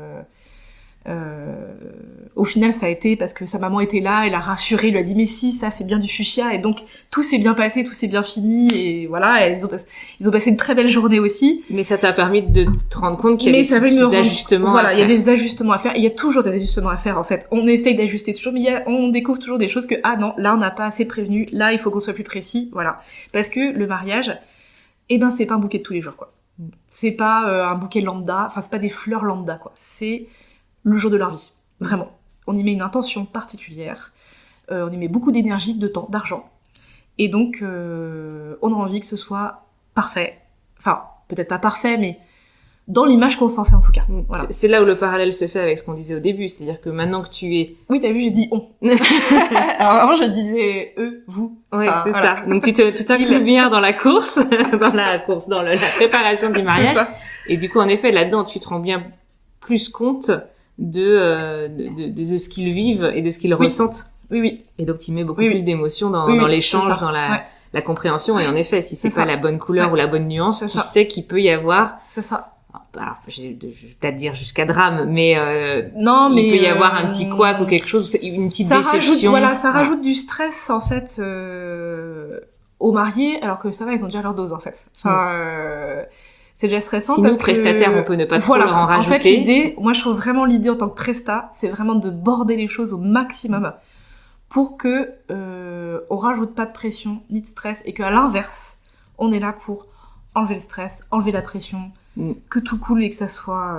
Au final, ça a été parce que sa maman était là, elle a rassuré, lui a dit mais si, ça c'est bien du fuchsia, et donc tout s'est bien passé, tout s'est bien fini, et voilà, ils ont passé une très belle journée aussi. Mais ça t'a permis de te rendre compte qu'il y avait des ajustements. Voilà, il y a des ajustements à faire, il y a toujours des ajustements à faire en fait. On essaye d'ajuster toujours, mais on découvre toujours des choses que ah non, là on n'a pas assez prévenu, là il faut qu'on soit plus précis, voilà. Parce que le mariage, c'est pas un bouquet de tous les jours quoi. C'est pas un bouquet lambda, enfin c'est pas des fleurs lambda quoi. C'est le jour de leur vie, vraiment. On y met une intention particulière, on y met beaucoup d'énergie, de temps, d'argent, et donc on a envie que ce soit parfait, enfin peut-être pas parfait, mais dans l'image qu'on s'en fait en tout cas. Voilà. C'est là où le parallèle se fait avec ce qu'on disait au début, c'est-à-dire que maintenant que tu es... Oui, t'as vu, j'ai dit on. Alors avant je disais eux, vous. Oui, c'est voilà. Ça. Donc tu t'inclus bien dans la course, dans la préparation du mariage, c'est ça. Et du coup en effet là-dedans tu te rends bien plus compte de ce qu'ils vivent et de ce qu'ils ressentent. Oui. Et donc, tu mets beaucoup plus d'émotions dans l'échange, dans la compréhension. Et en effet, si c'est pas la bonne couleur ou la bonne nuance, tu sais qu'il peut y avoir... C'est ça. Alors, je vais peut-être dire jusqu'à drame, mais non, mais il peut y avoir un petit couac ou quelque chose, une petite déception. Ça rajoute du stress, en fait, aux mariés, alors que ça va, ils ont déjà leur dose, en fait. Enfin... c'est déjà stressant parce que... prestataires, on peut ne pas trop leur en rajouter. En fait, l'idée, moi je trouve vraiment l'idée en tant que presta, c'est vraiment de border les choses au maximum pour que on rajoute pas de pression ni de stress et qu'à l'inverse, on est là pour enlever le stress, enlever la pression, que tout coule et que ça soit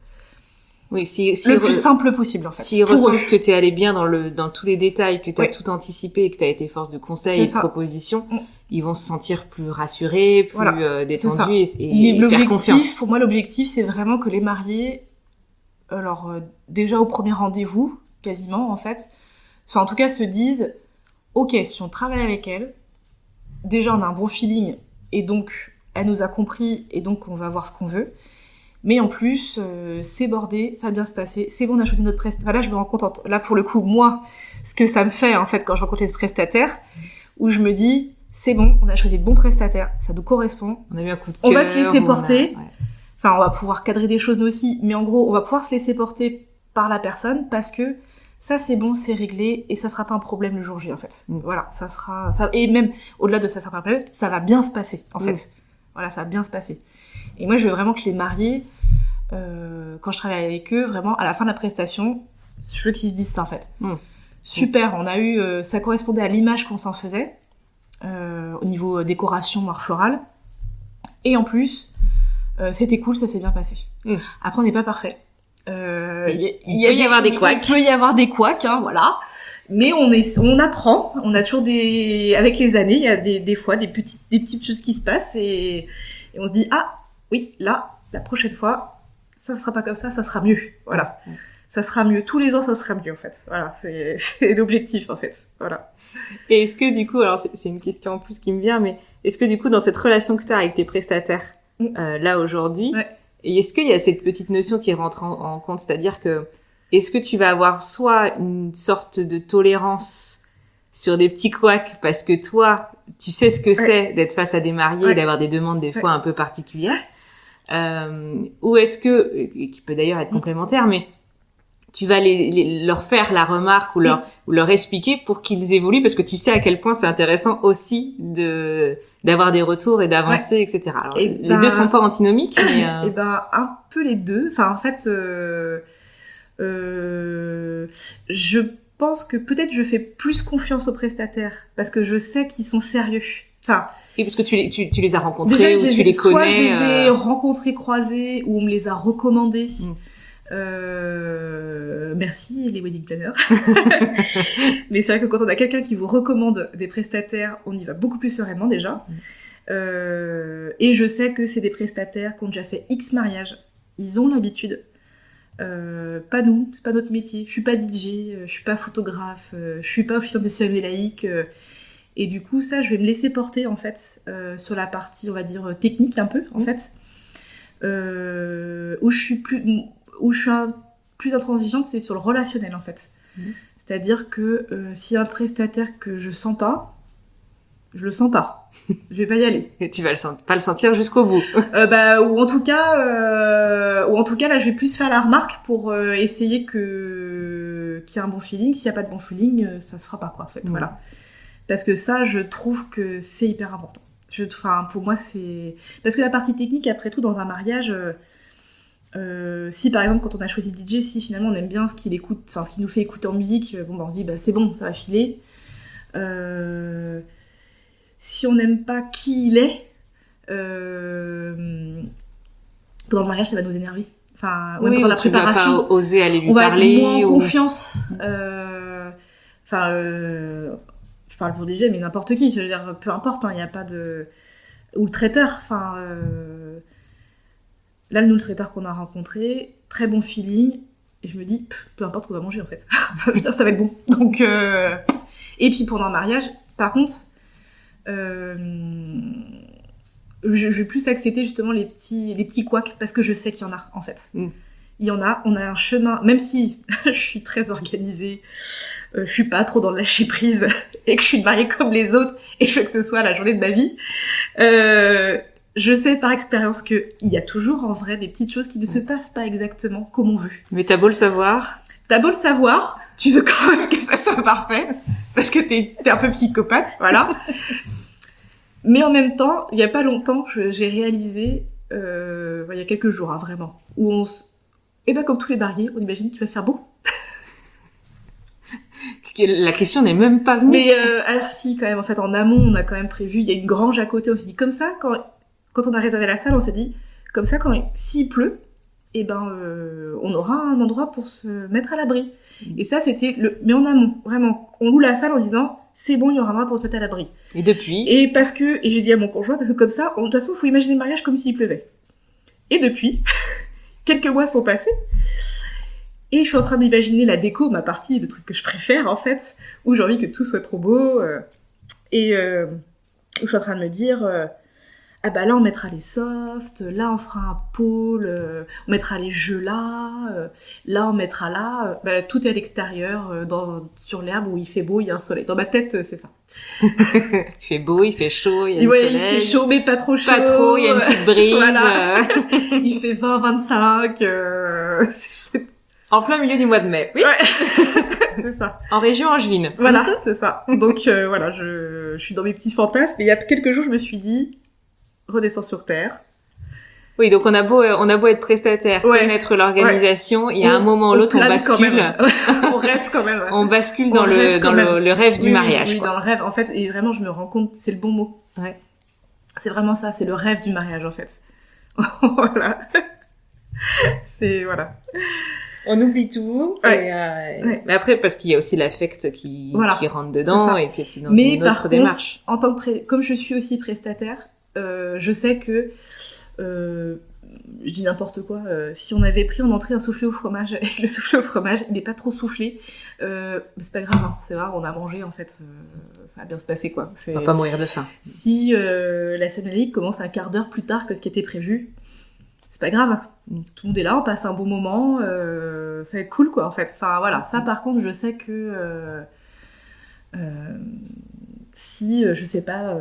le plus simple possible en fait. S'ils ressentent que t'es allé bien dans tous les détails, que t'as tout anticipé, que t'as été force de conseil et de proposition, ils vont se sentir plus rassurés, plus détendus et faire confiance. Pour moi, l'objectif, c'est vraiment que les mariés, alors déjà au premier rendez-vous, quasiment en fait, en tout cas se disent, ok, si on travaille avec elle, déjà on a un bon feeling et donc elle nous a compris et donc on va voir ce qu'on veut. Mais en plus, c'est bordé, ça va bien se passer, c'est bon, on a choisi notre prestataire. Là, je me rends compte, là pour le coup, moi, ce que ça me fait en fait quand je rencontre les prestataires, où je me dis, c'est bon, on a choisi le bon prestataire, ça nous correspond. On a eu un coup de cœur. On va se laisser porter. Enfin, on va pouvoir cadrer des choses nous aussi, mais en gros, on va pouvoir se laisser porter par la personne parce que ça, c'est bon, c'est réglé et ça sera pas un problème le jour J, en fait. Voilà, ça sera... Et même, au-delà de ça sera pas un problème, ça va bien se passer, en fait. Voilà, ça va bien se passer. Et moi, je veux vraiment que les mariés, quand je travaille avec eux, vraiment, à la fin de la prestation, je veux qu'ils se disent ça, en fait. Super, on a eu... ça correspondait à l'image qu'on s'en faisait. Au niveau décoration, art floral. Et en plus, c'était cool, ça s'est bien passé. Après, on n'est pas parfait. Il peut y avoir des couacs. Il peut y avoir des couacs, hein, voilà. Mais on apprend. On a toujours avec les années, il y a des fois des petites choses qui se passent et on se dit, ah, oui, là, la prochaine fois, ça ne sera pas comme ça sera mieux. Voilà. Ça sera mieux. Tous les ans, ça sera mieux, en fait. Voilà. C'est l'objectif, en fait. Voilà. Et est-ce que du coup, alors c'est une question en plus qui me vient, mais est-ce que du coup dans cette relation que tu as avec tes prestataires là aujourd'hui, et est-ce qu'il y a cette petite notion qui rentre en compte, c'est-à-dire que est-ce que tu vas avoir soit une sorte de tolérance sur des petits couacs parce que toi tu sais ce que c'est d'être face à des mariés et d'avoir des demandes des fois un peu particulières, ou est-ce que, qui peut d'ailleurs être complémentaire, mais tu vas leur faire la remarque ou leur expliquer pour qu'ils évoluent, parce que tu sais à quel point c'est intéressant aussi d'avoir des retours et d'avancer, etc. Alors, les deux sont pas antinomiques, mais... un peu les deux. Enfin, en fait, je pense que peut-être je fais plus confiance aux prestataires, parce que je sais qu'ils sont sérieux. Enfin... Et parce que tu les as rencontrés, ou tu les connais. Soit je les ai rencontrés, croisés, ou on me les a recommandés. Merci les wedding planners. Mais c'est vrai que quand on a quelqu'un qui vous recommande des prestataires, on y va beaucoup plus sereinement déjà. Et je sais que c'est des prestataires qui ont déjà fait X mariages. Ils ont l'habitude. Pas nous, c'est pas notre métier. Je suis pas DJ, je suis pas photographe, je suis pas officiante de cérémonie laïque. Et du coup, ça, je vais me laisser porter en fait sur la partie, on va dire, technique un peu en fait. Où je suis plus intransigeante, c'est sur le relationnel en fait. C'est-à-dire que s'il y a un prestataire que je sens pas, je le sens pas. Je vais pas y aller. Et tu vas pas le sentir jusqu'au bout. Ou en tout cas, là, je vais plus faire la remarque pour essayer qu'il y ait un bon feeling. S'il y a pas de bon feeling, ça se fera pas, quoi, en fait. Voilà. Parce que ça, je trouve que c'est hyper important. Pour moi, c'est... Parce que la partie technique, après tout, dans un mariage, si par exemple, quand on a choisi DJ, si finalement on aime bien ce qu'il écoute, ce qu'il nous fait écouter en musique, on se dit, c'est bon, ça va filer. Si on n'aime pas qui il est, pendant le mariage, ça va nous énerver. Pendant la préparation, tu vas pas oser aller lui on parler. On va être moins en confiance. Je parle pour DJ, mais n'importe qui. Je veux dire, peu importe, il n'y a pas de... Ou le traiteur, Là, nous, le traiteur qu'on a rencontré, très bon feeling. Et je me dis, peu importe ce qu'on va manger, en fait. Putain, ça va être bon. Donc, Et puis, pendant le mariage, par contre... je vais plus accepter justement les petits couacs parce que je sais qu'il y en a en fait. Il y en a, on a un chemin, même si je suis très organisée, je suis pas trop dans le lâcher prise et que je suis mariée comme les autres et je veux que ce soit la journée de ma vie, je sais par expérience qu'il y a toujours en vrai des petites choses qui ne se passent pas exactement comme on veut. Mais t'as beau le savoir, tu veux quand même que ça soit parfait parce que t'es un peu psychopathe, voilà. Mais en même temps, il y a pas longtemps, j'ai réalisé, il y a quelques jours, vraiment, où comme tous les mariés, on imagine qu'il va faire beau. La question n'est même pas venue. Mais si, quand même, en fait, en amont, on a quand même prévu, il y a une grange à côté, on s'est dit, comme ça, quand on a réservé la salle, on s'est dit, comme ça, s'il pleut, on aura un endroit pour se mettre à l'abri. Et ça, c'était mais en amont, vraiment. On loue la salle en disant, c'est bon, il y aura un endroit pour se mettre à l'abri. Et depuis? Et j'ai dit à mon conjoint, parce que comme ça, de toute façon, il faut imaginer le mariage comme s'il pleuvait. Et depuis, quelques mois sont passés, et je suis en train d'imaginer la déco, ma partie, le truc que je préfère, en fait, où j'ai envie que tout soit trop beau, où je suis en train de me dire... là on mettra les softs, là on fera un pôle, on mettra les jeux là on mettra là, tout est à l'extérieur, sur l'herbe où il fait beau, il y a un soleil. Dans ma tête, c'est ça. Il fait beau, il fait chaud, il y a du soleil. Il fait chaud, mais pas trop chaud. Pas trop, il y a une petite brise. Voilà. Il fait 20-25. En plein milieu du mois de mai. Oui. Ouais. C'est ça. En région angevine. Voilà, c'est ça. Donc je suis dans mes petits fantasmes. Et il y a quelques jours, je me suis dit... redescends sur terre. Oui, donc on a beau être prestataire, connaître l'organisation, il y a un moment ou l'autre, on bascule. On rêve quand même. On bascule dans le rêve du mariage. Oui, dans le rêve. En fait, et vraiment, je me rends compte, c'est le bon mot. Ouais. C'est vraiment ça, c'est le rêve du mariage, en fait. Voilà. Voilà. On oublie tout. Mais après, parce qu'il y a aussi l'affect qui rentre dedans, et puis dans une autre démarche. Mais par contre, comme je suis aussi prestataire, je sais que je dis n'importe quoi, si on avait pris en entrée un soufflé au fromage et le soufflé au fromage il n'est pas trop soufflé, c'est pas grave, hein, c'est vrai, on a mangé en fait, ça va bien se passer quoi. On va pas mourir de faim. Si la cérémonie commence un quart d'heure plus tard que ce qui était prévu, c'est pas grave, tout le monde est là, on passe un bon moment, ça va être cool quoi en fait. Enfin voilà, ça par contre je sais que si je sais pas,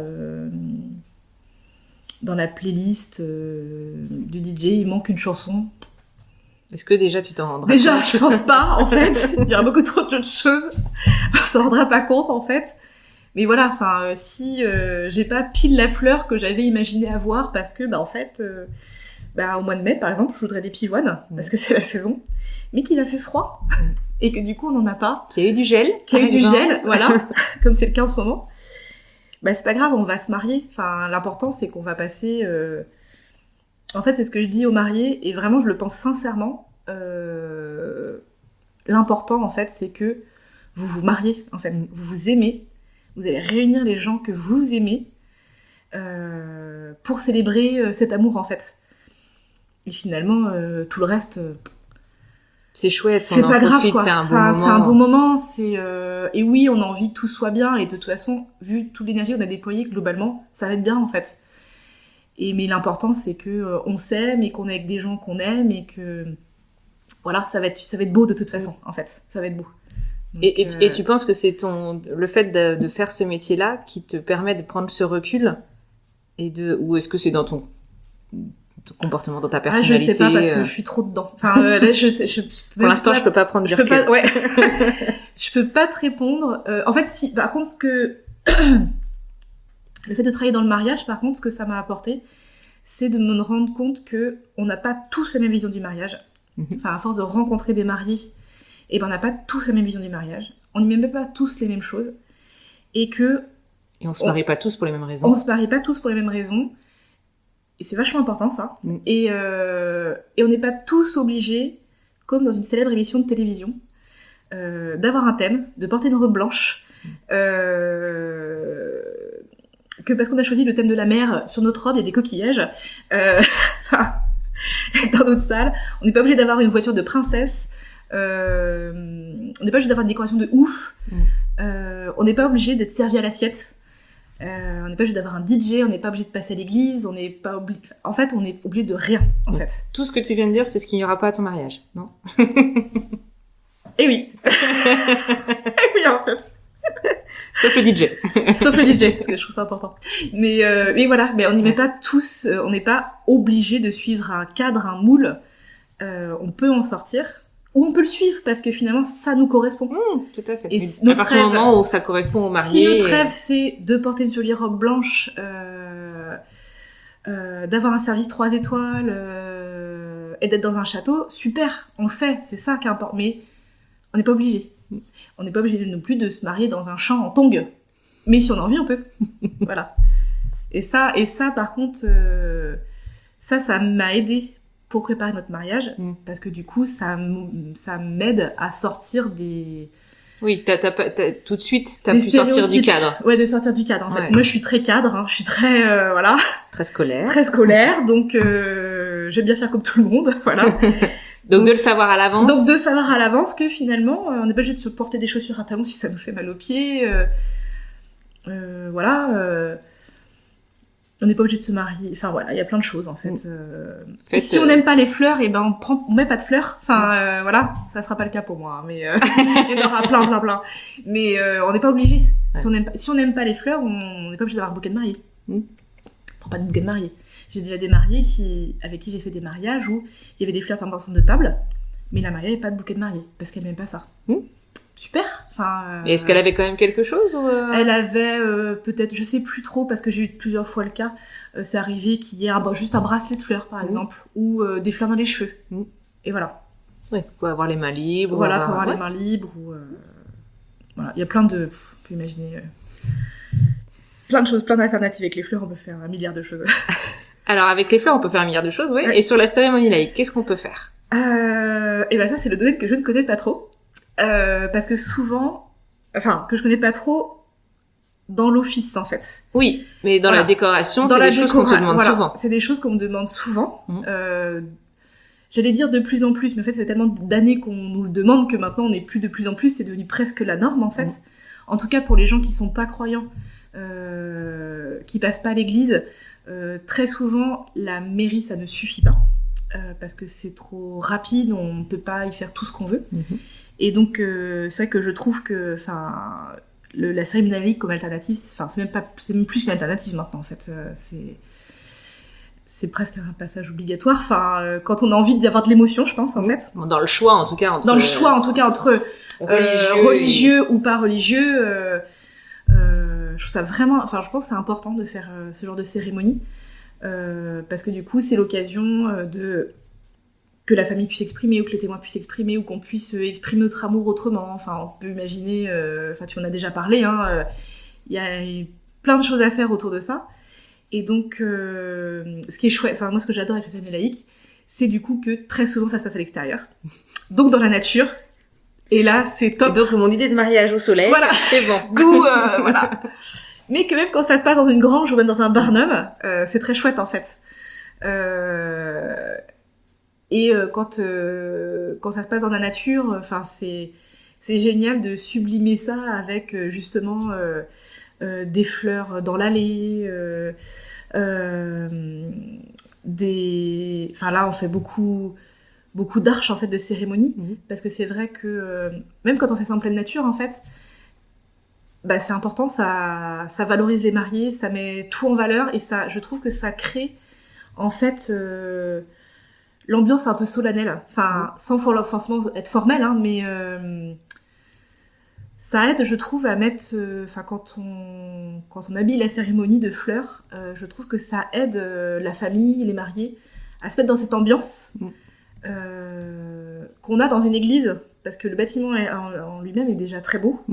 dans la playlist du DJ, il manque une chanson. Est-ce que déjà tu t'en rendras compte ? Déjà, je pense pas, en fait. Il y aura beaucoup trop d'autres choses. On s'en rendra pas compte, en fait. Mais voilà, si j'ai pas pile la fleur que j'avais imaginé avoir, parce que, en fait, au mois de mai, par exemple, je voudrais des pivoines, parce que c'est la saison, mais qu'il a fait froid, et que du coup, on n'en a pas. Qu'il y a eu du gel. Voilà, comme c'est le cas en ce moment. C'est pas grave, on va se marier. Enfin, l'important, c'est qu'on va passer... En fait, c'est ce que je dis aux mariés, et vraiment, je le pense sincèrement. L'important, en fait, c'est que vous vous mariez, en fait. Vous vous aimez. Vous allez réunir les gens que vous aimez pour célébrer cet amour, en fait. Et finalement, tout le reste... c'est chouette, c'est pas grave, quoi. C'est un bon moment. C'est un bon moment, et oui, on a envie que tout soit bien, et de toute façon, vu toute l'énergie qu'on a déployée, globalement, ça va être bien, en fait. Mais l'important, c'est que on s'aime, et qu'on est avec des gens qu'on aime, et que... Voilà, ça va être beau de toute façon, en fait. Ça va être beau. Donc, et tu penses que c'est le fait de faire ce métier-là qui te permet de prendre ce recul ou est-ce que c'est dans ton comportement, dans ta personnalité? Je sais pas parce que je suis trop dedans. Enfin, là, pour l'instant, je peux pas prendre du recul. Je peux pas te répondre. En fait, si, par contre, le fait de travailler dans le mariage, par contre, ce que ça m'a apporté, c'est de me rendre compte que on n'a pas tous la même vision du mariage. Enfin, à force de rencontrer des mariés, et ben on n'a pas tous la même vision du mariage. On n'y met même pas tous les mêmes choses. Et on se marie pas tous pour les mêmes raisons. On se marie pas tous pour les mêmes raisons. Et c'est vachement important, ça. Et on n'est pas tous obligés, comme dans une célèbre émission de télévision, d'avoir un thème, de porter une robe blanche, que parce qu'on a choisi le thème de la mer, sur notre robe, il y a des coquillages. Enfin, dans notre salle, on n'est pas obligé d'avoir une voiture de princesse. On n'est pas obligé d'avoir une décoration de ouf. On n'est pas obligé d'être servi à l'assiette. On n'est pas obligé d'avoir un DJ. On n'est pas obligé de passer à l'église. On n'est pas obligé. En fait, on est obligé de rien. En fait. Tout ce que tu viens de dire, c'est ce qu'il n'y aura pas à ton mariage, non? Eh oui. Eh oui, en fait. Sauf le DJ. Sauf le DJ, parce que je trouve ça important. Mais voilà, mais on n'y met pas tous, on n'est pas obligé de suivre un cadre, un moule. On peut en sortir, ou on peut le suivre, parce que finalement, ça nous correspond. Tout à fait. Et à partir du moment où ça correspond au marié... Si notre rêve, c'est de porter une jolie robe blanche, d'avoir un service 3 étoiles, et d'être dans un château, super, on le fait, c'est ça qui importe. Mais on n'est pas obligé. On n'est pas obligé non plus de se marier dans un champ en tongs. Mais si on a envie, on peut. Voilà. Et ça, par contre, ça m'a aidé pour préparer notre mariage. Parce que du coup, ça m'aide à sortir des... Oui, tout de suite, t'as pu sortir du cadre. Ouais, de sortir du cadre, en fait. Moi, je suis très cadre, hein. Je suis très, voilà. Très scolaire. Très scolaire, donc j'aime bien faire comme tout le monde, voilà. Donc de le savoir à l'avance. Donc de savoir à l'avance que finalement, on n'est pas obligé de se porter des chaussures à talons si ça nous fait mal aux pieds. Voilà. On n'est pas obligé de se marier. Enfin voilà, il y a plein de choses en fait. Si on n'aime pas les fleurs, et ben on met pas de fleurs. Enfin voilà, ça sera pas le cas pour moi. Hein, mais il y en aura plein. Mais on n'est pas obligé. Ouais. Si on n'aime pas les fleurs, on n'est pas obligé d'avoir un bouquet de mariée. On prend pas de bouquet de mariée. J'ai déjà des mariés avec qui j'ai fait des mariages où il y avait des fleurs comme centre de table, mais la mariée n'avait pas de bouquet de mariée parce qu'elle n'aimait pas ça. Super. Et est-ce qu'elle avait quand même quelque chose ou Elle avait peut-être, je sais plus trop parce que j'ai eu plusieurs fois le cas. C'est arrivé qu'il y ait juste un bracelet de fleurs par exemple ou des fleurs dans les cheveux. Et voilà. Oui, pour avoir les mains libres. Voilà, pour avoir les mains libres. Voilà, il y a plein de. Vous pouvez imaginer. Plein de choses, plein d'alternatives avec les fleurs. On peut faire un milliard de choses. Alors, avec les fleurs, on peut faire un milliard de choses, oui. Ouais. Et sur la cérémonie laïque, qu'est-ce qu'on peut faire Et ben ça, c'est le domaine que je ne connais pas trop. Parce que souvent... Enfin, que je connais pas trop dans l'office, en fait. Oui, mais dans la décoration, c'est des choses qu'on te demande souvent. C'est des choses qu'on me demande souvent. J'allais dire de plus en plus, mais en fait, ça fait tellement d'années qu'on nous le demande que maintenant, on n'est plus de plus en plus. C'est devenu presque la norme, en fait. En tout cas, pour les gens qui sont pas croyants, qui passent pas à l'église... très souvent, la mairie, ça ne suffit pas parce que c'est trop rapide, on ne peut pas y faire tout ce qu'on veut. Et donc, c'est vrai que je trouve que la cérémonie laïque comme alternative, c'est même plus une alternative maintenant, en fait. C'est presque un passage obligatoire. Quand on a envie d'avoir de l'émotion, je pense, en fait. Dans le choix, en tout cas. Entre religieux ou pas religieux... je trouve ça vraiment... je pense que c'est important de faire ce genre de cérémonie parce que du coup, c'est l'occasion que la famille puisse exprimer ou que les témoins puissent exprimer ou qu'on puisse exprimer notre amour autrement. On peut imaginer... tu en as déjà parlé, hein. Il y a plein de choses à faire autour de ça. Et donc, ce qui est chouette... moi, ce que j'adore avec la cérémonie laïque, c'est du coup que très souvent, ça se passe à l'extérieur. Donc, dans la nature... Et là, c'est top. Et donc, mon idée de mariage au soleil, voilà. C'est bon. D'où, voilà. Mais que même quand ça se passe dans une grange ou même dans un barnum, c'est très chouette, en fait. Et quand ça se passe dans la nature, c'est génial de sublimer ça avec, justement, des fleurs dans l'allée, là, on fait beaucoup beaucoup d'arches en fait de cérémonie, parce que c'est vrai que même quand on fait ça en pleine nature en fait, c'est important, ça valorise les mariés, ça met tout en valeur et ça, je trouve que ça crée en fait l'ambiance un peu solennelle, enfin sans forcément être formelle, hein, mais ça aide, je trouve, à mettre, quand on habille la cérémonie de fleurs, je trouve que ça aide la famille, les mariés, à se mettre dans cette ambiance qu'on a dans une église, parce que le bâtiment en lui-même est déjà très beau.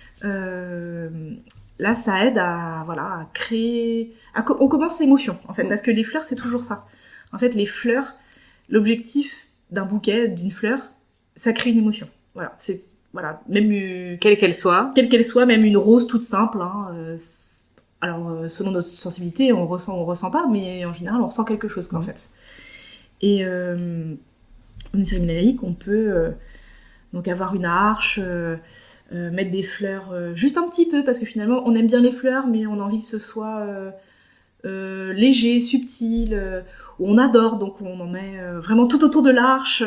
Là, ça aide à créer... on commence l'émotion, en fait, parce que les fleurs, c'est toujours ça. En fait, les fleurs, l'objectif d'un bouquet, d'une fleur, ça crée une émotion. Voilà, c'est... Voilà, même quelle qu'elle soit, même une rose toute simple. Hein, alors, selon notre sensibilité, on ressent pas, mais en général, on ressent quelque chose, en fait. Et une cérémonie laïque, on peut donc avoir une arche, mettre des fleurs juste un petit peu, parce que finalement, on aime bien les fleurs, mais on a envie que ce soit léger, subtil, on adore, donc on en met vraiment tout autour de l'arche.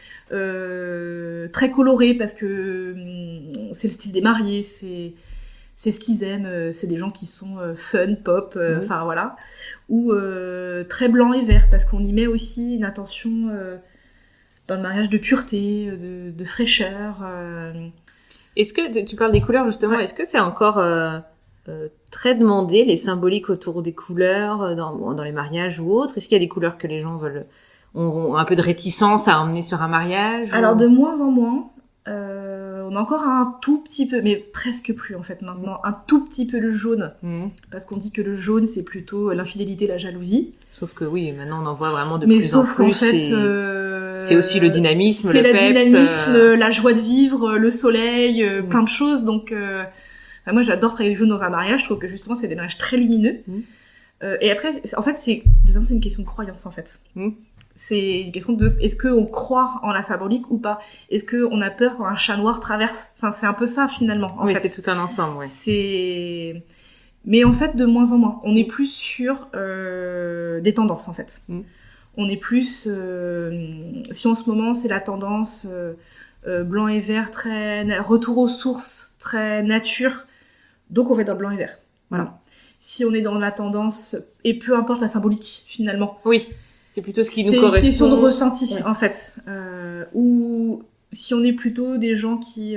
Très coloré parce que c'est le style des mariés, c'est ce qu'ils aiment, c'est des gens qui sont fun, pop, enfin voilà, ou très blanc et vert parce qu'on y met aussi une intention dans le mariage de pureté, de fraîcheur. Est-ce que tu parles des couleurs justement, est-ce que c'est encore très demandé les symboliques autour des couleurs dans les mariages ou autres? Est-ce qu'il y a des couleurs que les gens ont un peu de réticence à emmener sur un mariage? Alors de moins en moins, on a encore un tout petit peu, mais presque plus en fait maintenant, un tout petit peu le jaune, parce qu'on dit que le jaune c'est plutôt l'infidélité, la jalousie. Sauf que oui, maintenant on en voit vraiment de plus en plus. Mais sauf qu'en fait, c'est aussi le dynamisme, c'est le peps, dynamisme, la joie de vivre, le soleil, plein de choses. Donc moi j'adore travailler le jaune dans un mariage, je trouve que justement c'est des mariages très lumineux. Et après, en fait c'est une question de croyance en fait. C'est une question de est-ce qu'on croit en la symbolique ou pas? Est-ce qu'on a peur quand un chat noir traverse? Enfin, c'est un peu ça finalement. En fait. C'est tout un ensemble, ouais. Mais en fait, de moins en moins. On est plus sur des tendances en fait. On est plus... si en ce moment c'est la tendance blanc et vert, très retour aux sources, très nature, donc on va être dans le blanc et vert. Voilà. Si on est dans la tendance, et peu importe la symbolique finalement. Oui. C'est plutôt ce qui nous correspond. C'est une question de ressenti, en fait. Ou si on est plutôt des gens qui...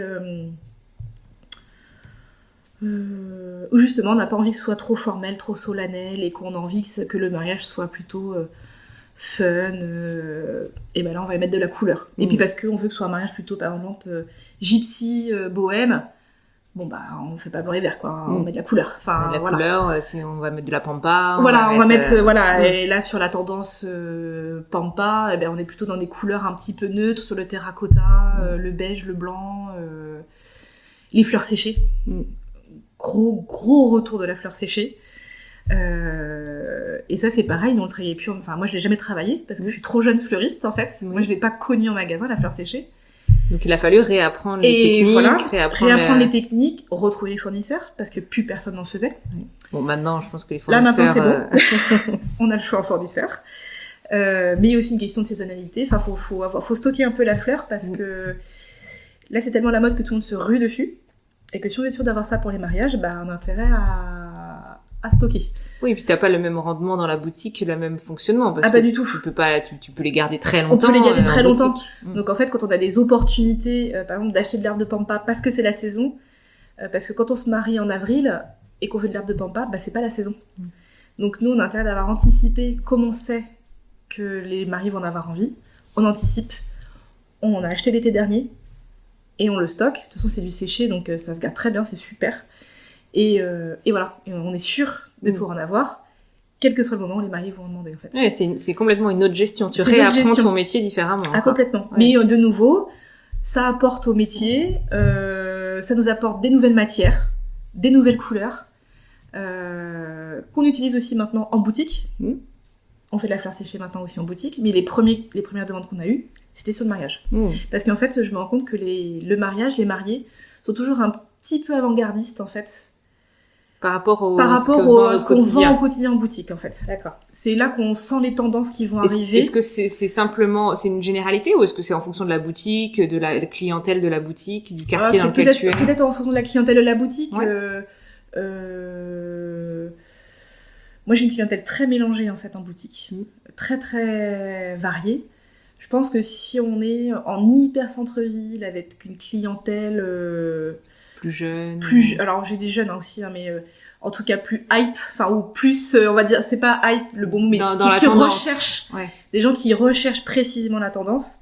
où justement, on n'a pas envie que ce soit trop formel, trop solennel, et qu'on a envie que le mariage soit plutôt fun, et ben là, on va y mettre de la couleur. Et puis parce qu'on veut que ce soit un mariage plutôt, par exemple, gypsy, bohème, on fait pas blanc et vert, quoi. On met de la couleur. Enfin, couleur, on va mettre de la pampa. On va mettre et là, sur la tendance pampa, on est plutôt dans des couleurs un petit peu neutres, sur le terracotta, le beige, le blanc, les fleurs séchées. Gros retour de la fleur séchée. Et ça, c'est pareil, on le travaillait plus. Enfin, moi, je l'ai jamais travaillé, parce que je suis trop jeune fleuriste, en fait. Moi, je l'ai pas connu en magasin, la fleur séchée. Donc il a fallu réapprendre les techniques, réapprendre les techniques, retrouver les fournisseurs, parce que plus personne n'en faisait. Bon, maintenant, je pense que les fournisseurs... Là, maintenant, c'est bon. On a le choix en fournisseurs. Mais il y a aussi une question de saisonnalité. Enfin, faut stocker un peu la fleur, parce que là, c'est tellement la mode que tout le monde se rue dessus. Et que si on est sûr d'avoir ça pour les mariages, on a intérêt à stocker. Oui, et puis t'as pas le même rendement dans la boutique, le même fonctionnement. Parce pas du tout. Tu peux les garder très longtemps. On peut les garder très longtemps. Donc en fait, quand on a des opportunités, par exemple, d'acheter de l'herbe de pampa parce que c'est la saison, parce que quand on se marie en avril et qu'on fait de l'herbe de pampa, c'est pas la saison. Donc nous, on a intérêt d'avoir anticipé comme on sait que les mariés vont en avoir envie. On anticipe. On a acheté l'été dernier et on le stocke. De toute façon, c'est du séché, donc ça se garde très bien, c'est super. Et voilà, et on est sûr de pouvoir en avoir, quel que soit le moment où les mariés vont en demander, en fait. Ouais, c'est complètement une autre gestion. Tu réapprends ton métier différemment. Complètement. Ouais. Mais de nouveau, ça apporte au métier, ça nous apporte des nouvelles matières, des nouvelles couleurs, qu'on utilise aussi maintenant en boutique. On fait de la fleur séchée maintenant aussi en boutique, mais les premières demandes qu'on a eues, c'était sur le mariage. Parce qu'en fait, je me rends compte que le mariage, les mariés, sont toujours un petit peu avant-gardistes, en fait. Par rapport à ce qu'on vend au quotidien en boutique, en fait. D'accord. C'est là qu'on sent les tendances qui vont arriver. Est-ce que c'est simplement, c'est une généralité ou est-ce que c'est en fonction de la boutique, de la clientèle de la boutique, du quartier dans lequel tu es? Peut-être en fonction de la clientèle de la boutique. Ouais. Moi, j'ai une clientèle très mélangée, en fait, en boutique. Très, très variée. Je pense que si on est en hyper centre-ville, avec une clientèle... plus jeune. Alors, j'ai des jeunes aussi, hein, mais en tout cas plus hype, enfin, ou plus, on va dire, c'est pas hype le bon mot, mais qui recherchent, des gens qui recherchent précisément la tendance.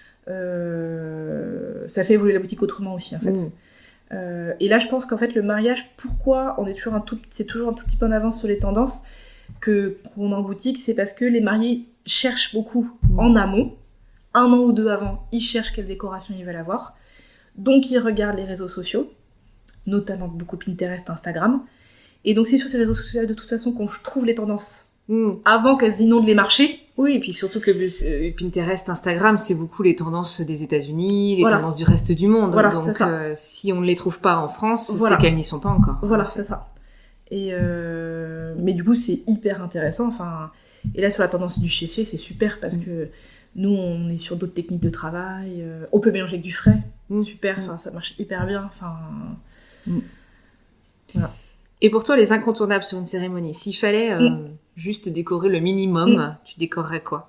Ça fait évoluer la boutique autrement aussi, en fait. Et là, je pense qu'en fait, le mariage, pourquoi on est c'est toujours un tout petit peu en avance sur les tendances qu'on a en boutique, c'est parce que les mariés cherchent beaucoup en amont. 1 an ou 2 avant, ils cherchent quelle décoration ils veulent avoir. Donc, ils regardent les réseaux sociaux, notamment beaucoup Pinterest, Instagram. Et donc, c'est sur ces réseaux sociaux, de toute façon, qu'on trouve les tendances avant qu'elles inondent les marchés. Oui, et puis surtout que Pinterest, Instagram, c'est beaucoup les tendances des États-Unis, les tendances du reste du monde. Voilà, donc, si on ne les trouve pas en France, c'est qu'elles n'y sont pas encore. Voilà, c'est ça. Et mais du coup, c'est hyper intéressant. Enfin, et là, sur la tendance du chéché, c'est super parce que nous, on est sur d'autres techniques de travail. On peut mélanger avec du frais. Super, enfin, ça marche hyper bien. Enfin, voilà. Et pour toi, les incontournables sur une cérémonie, s'il fallait juste décorer le minimum, tu décorerais quoi?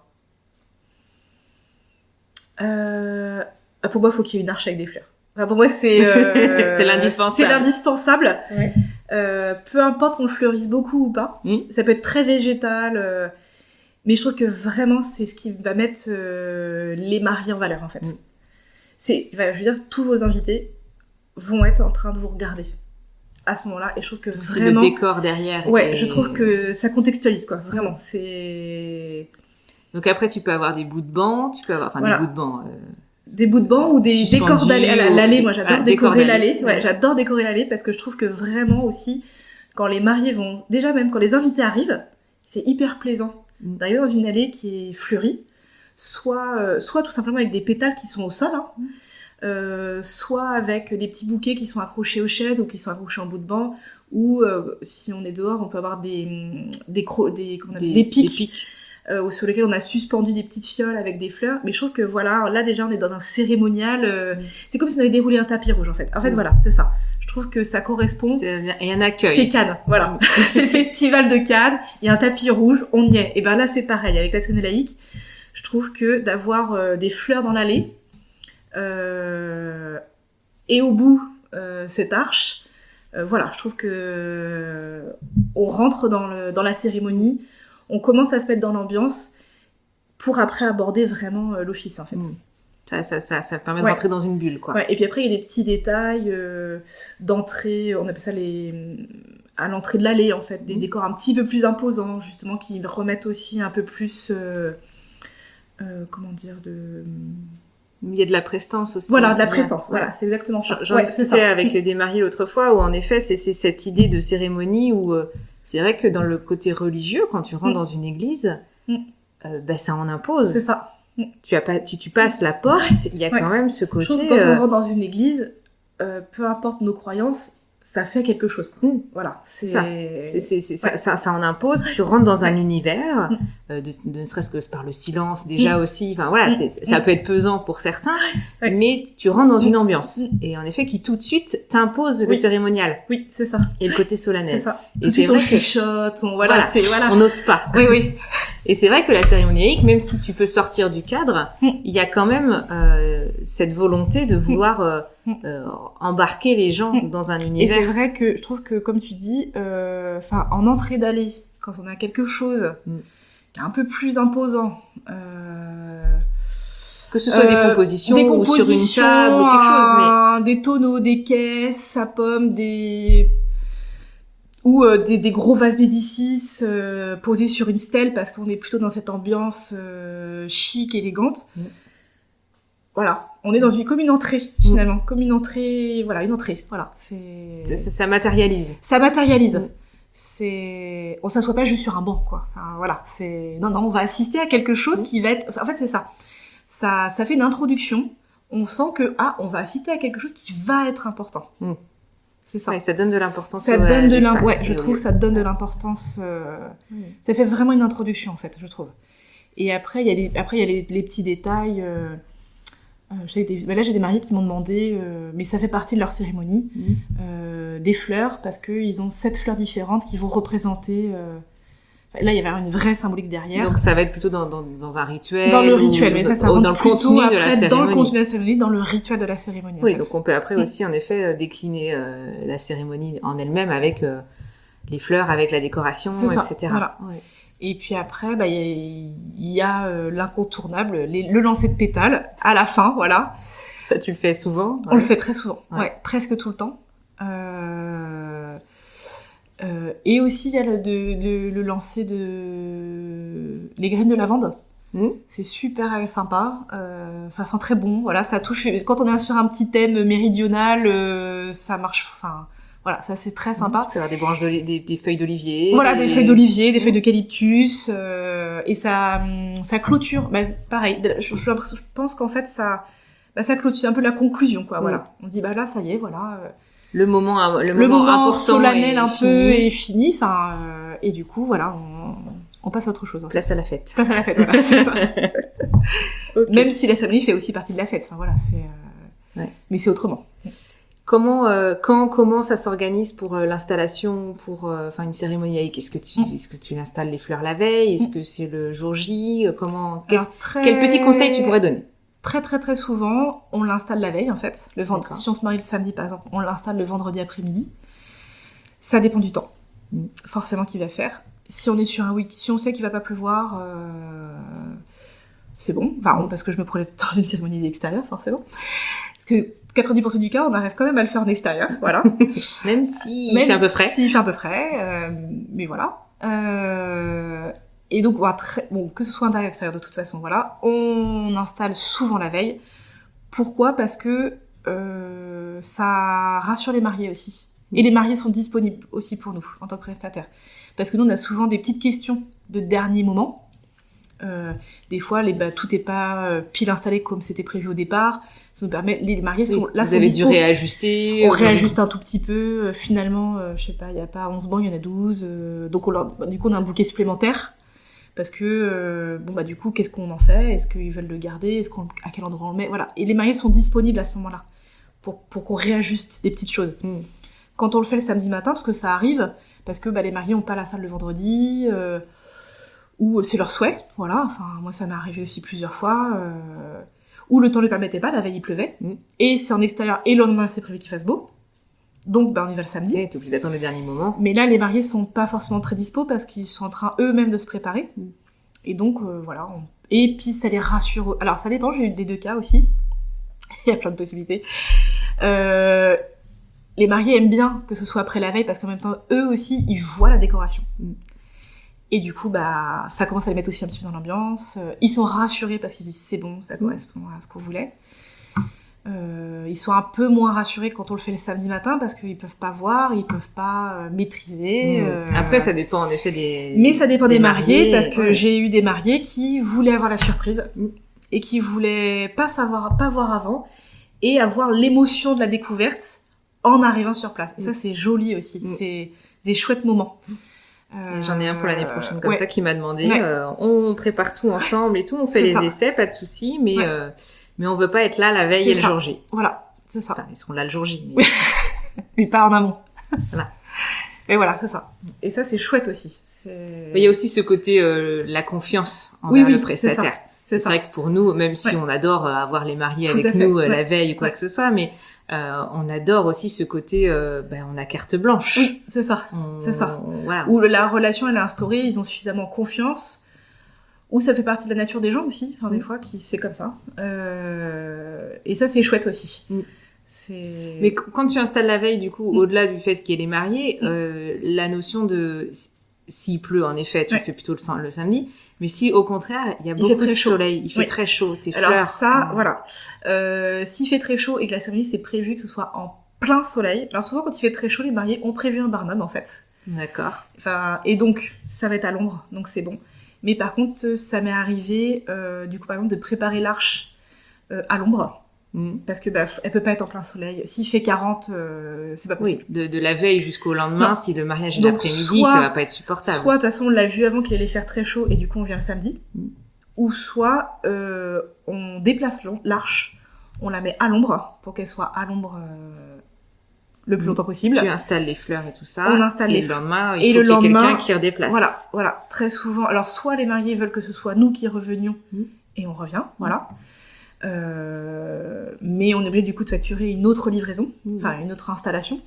Pour moi, il faut qu'il y ait une arche avec des fleurs. Enfin, pour moi, c'est l'indispensable. C'est l'indispensable. Ouais. Peu importe qu'on le fleurisse beaucoup ou pas. Ça peut être très végétal. Mais je trouve que vraiment, c'est ce qui va mettre les mariés en valeur, en fait. Je veux dire, tous vos invités vont être en train de vous regarder à ce moment-là. Et je trouve que vraiment... le décor derrière. Ouais, je trouve que ça contextualise, quoi. Vraiment, c'est... Donc après, tu peux avoir des bouts de banc, tu peux avoir... Enfin, des bouts de banc... Des bouts de banc ou des décors d'allée. L'allée, moi, j'adore décorer l'allée. Ouais, j'adore décorer l'allée parce que je trouve que vraiment aussi, quand les mariés vont... Déjà, même quand les invités arrivent, c'est hyper plaisant d'arriver dans une allée qui est fleurie, soit tout simplement avec des pétales qui sont au sol, soit avec des petits bouquets qui sont accrochés aux chaises ou qui sont accrochés en bout de banc, ou si on est dehors, on peut avoir des pics. Sur lesquels on a suspendu des petites fioles avec des fleurs. Mais je trouve que voilà, là déjà on est dans un cérémonial. C'est comme si on avait déroulé un tapis rouge en fait. En fait voilà, c'est ça. Je trouve que ça correspond. Et un accueil. C'est Cannes, voilà. C'est le festival de Cannes. Il y a un tapis rouge, on y est. Et ben là c'est pareil avec la cérémonie laïque. Je trouve que d'avoir des fleurs dans l'allée et au bout cette arche, voilà, je trouve que on rentre dans la cérémonie. On commence à se mettre dans l'ambiance pour après aborder vraiment l'office, en fait. Ça permet de rentrer dans une bulle, quoi. Ouais, et puis après, il y a des petits détails d'entrée, on appelle ça à l'entrée de l'allée, en fait, des décors un petit peu plus imposants, justement, qui remettent aussi un peu plus... comment dire, Il y a de la prestance aussi. Voilà, de la prestance, voilà, c'est exactement ça. J'en discutais avec des mariés l'autre fois, où en effet, c'est cette idée de cérémonie où... c'est vrai que dans le côté religieux, quand tu rentres dans une église, ça en impose. C'est ça. Tu passes la porte, il y a quand même ce côté... Je trouve que quand on rentre dans une église, peu importe nos croyances, ça fait quelque chose. Voilà. Ça en impose. Tu rentres dans un univers, ne serait-ce que par le silence déjà aussi. Enfin voilà, ça peut être pesant pour certains, mais tu rentres dans une ambiance. Et en effet, qui tout de suite t'impose le cérémonial. Oui, c'est ça. Et le côté solennel. C'est ça. Et tout de suite on chuchote, on n'ose pas. Oui. Et c'est vrai que la cérémonie laïque, même si tu peux sortir du cadre, il y a quand même cette volonté de vouloir embarquer les gens dans un univers. Et c'est vrai que je trouve que, comme tu dis, en entrée d'allée, quand on a quelque chose qui est un peu plus imposant, que ce soit des compositions ou sur une table ou quelque chose, des tonneaux, des caisses à pommes, des gros vases Médicis posés sur une stèle parce qu'on est plutôt dans cette ambiance chic, élégante. Voilà, on est comme une entrée, finalement. Comme une entrée, voilà, une entrée. Voilà, ça matérialise. Ça matérialise. On s'assoit pas juste sur un banc, quoi. Enfin, voilà, non, on va assister à quelque chose qui va être... En fait, c'est ça. Ça fait une introduction. On sent que, on va assister à quelque chose qui va être important. C'est ça. Ouais, ça donne de l'importance. Ça donne de l'importance. Ouais, je trouve que ça donne de l'importance. Ça fait vraiment une introduction, en fait, je trouve. Et après, il y a les petits détails. Là, j'ai des mariés qui m'ont demandé, mais ça fait partie de leur cérémonie, des fleurs, parce qu'ils ont 7 fleurs différentes qui vont représenter... Là, il y avait une vraie symbolique derrière. Donc, ça va être plutôt dans un rituel. Dans le rituel, mais ça rentre dans le contenu de la cérémonie. Dans le contenu de la cérémonie, dans le rituel de la cérémonie. Oui, donc on peut après aussi, en effet, décliner la cérémonie en elle-même avec les fleurs, avec la décoration, etc. Voilà. Ouais. Et puis après, il y a l'incontournable, le lancer de pétales à la fin, voilà. Ça, tu le fais souvent? On le fait très souvent, presque tout le temps. Et aussi, il y a le lancer les graines de lavande. C'est super sympa. Ça sent très bon. Voilà, ça touche. Quand on est sur un petit thème méridional, ça marche. Enfin, voilà, ça c'est très sympa. Tu peux avoir des branches des feuilles d'olivier. Voilà, des feuilles d'olivier, des feuilles d'eucalyptus, et ça clôture. Pareil. Je pense qu'en fait ça clôture un peu la conclusion, quoi. Voilà. On se dit là, ça y est, voilà. Le moment important solennel un peu est fini. Enfin, et du coup, voilà, on passe à autre chose. Place à la fête. Place à la fête, voilà, c'est ça. Okay. Même si la cérémonie fait aussi partie de la fête. Enfin voilà, c'est. Mais c'est autrement. Comment ça s'organise pour l'installation, pour une cérémonie laïque? Est-ce que tu installes les fleurs la veille? Est-ce que c'est le jour J? Quel petit conseil tu pourrais donner? Très très très souvent, on l'installe la veille en fait. Si on se marie le samedi par exemple, on l'installe le vendredi après-midi. Ça dépend du temps, forcément qu'il va faire. Si on est sur un week, si on sait qu'il va pas pleuvoir, c'est bon. Enfin, parce que je me projette dans une cérémonie d'extérieur forcément. Parce que 90% du cas, on arrive quand même à le faire en extérieur, voilà. Même s'il fait un peu frais. S'il fait un peu frais, mais voilà. Et donc, que ce soit intérieur ou extérieur, de toute façon, voilà, on installe souvent la veille. Pourquoi ? Parce que ça rassure les mariés aussi. Et les mariés sont disponibles aussi pour nous, en tant que prestataires. Parce que nous, on a souvent des petites questions de dernier moment. Des fois, tout n'est pas pile installé comme c'était prévu au départ. Ça nous permet, les mariés sont là. Vous avez dû réajuster. On réajuste un tout petit peu. Finalement, je sais pas, il n'y a pas 11 bancs, il y en a 12. Donc, du coup, on a un bouquet supplémentaire. Parce que, du coup, qu'est-ce qu'on en fait ? Est-ce qu'ils veulent le garder ? À quel endroit on le met ? Voilà. Et les mariés sont disponibles à ce moment-là. Pour qu'on réajuste des petites choses. Quand on le fait le samedi matin, parce que ça arrive, parce que les mariés n'ont pas la salle le vendredi, ou c'est leur souhait, voilà. Enfin, moi, ça m'est arrivé aussi plusieurs fois, où le temps ne le permettait pas, la veille il pleuvait, et c'est en extérieur, et le lendemain c'est prévu qu'il fasse beau. Donc, on y va le samedi. Et t'es obligé d'attendre le dernier moment. Mais là, les mariés sont pas forcément très dispo parce qu'ils sont en train eux-mêmes de se préparer. Et donc, voilà. Et puis, ça les rassure. Alors, ça dépend, j'ai eu les deux cas aussi. Il y a plein de possibilités. Les mariés aiment bien que ce soit après la veille parce qu'en même temps, eux aussi, ils voient la décoration. Et du coup, ça commence à les mettre aussi un petit peu dans l'ambiance. Ils sont rassurés parce qu'ils disent c'est bon, ça correspond à ce qu'on voulait. Ils sont un peu moins rassurés quand on le fait le samedi matin parce qu'ils peuvent pas voir, ils peuvent pas maîtriser. Après, ça dépend en effet des. Mais ça dépend des mariés parce que j'ai eu des mariés qui voulaient avoir la surprise et qui voulaient pas voir avant et avoir l'émotion de la découverte en arrivant sur place. Et ça, c'est joli aussi. C'est des chouettes moments. J'en ai un pour l'année prochaine comme ça qui m'a demandé. On prépare tout ensemble et tout, on fait les essais, pas de souci, mais on veut pas être là la veille et le jour J. Voilà, c'est ça. Enfin, ils seront là le jour J. Mais pas en amont. Voilà. Mais voilà, c'est ça. Et ça, c'est chouette aussi. Mais il y a aussi ce côté, la confiance envers le prestataire. C'est vrai que pour nous, même si on adore avoir les mariés avec nous la veille ou quoi que ce soit, mais on adore aussi ce côté, on a carte blanche. Oui, c'est ça. C'est ça. Voilà. Où la relation elle est instaurée, ils ont suffisamment confiance. Ou ça fait partie de la nature des gens aussi, des fois, c'est comme ça. Et ça, c'est chouette aussi. Mais quand tu installes la veille, du coup, au-delà du fait qu'il y ait les mariés, la notion de... S'il pleut, en effet, tu fais plutôt le samedi. Mais si, au contraire, il y a beaucoup de soleil, il fait très chaud, tes fleurs... Alors ça, voilà. S'il fait très chaud et que la cérémonie, c'est prévu que ce soit en plein soleil... Alors souvent, quand il fait très chaud, les mariés ont prévu un barnum, en fait. D'accord. Et donc, ça va être à l'ombre, donc c'est bon. Mais par contre, ça m'est arrivé, du coup, par exemple, de préparer l'arche à l'ombre. Parce que elle peut pas être en plein soleil. S'il fait 40, c'est pas possible. Oui, de la veille jusqu'au lendemain, si le mariage est l'après-midi, ça va pas être supportable. Soit, de toute façon, on l'a vu avant qu'il allait faire très chaud et du coup, on vient le samedi. Ou soit, on déplace l'arche, on la met à l'ombre pour qu'elle soit à l'ombre le plus longtemps possible. Tu installes les fleurs et tout ça. On installe et le lendemain, il faut qu'il y ait quelqu'un qui redéplace. Voilà. Très souvent. Alors, soit les mariés veulent que ce soit nous qui revenions et on revient, voilà. Mais on est obligé du coup de facturer une autre livraison, enfin une autre installation.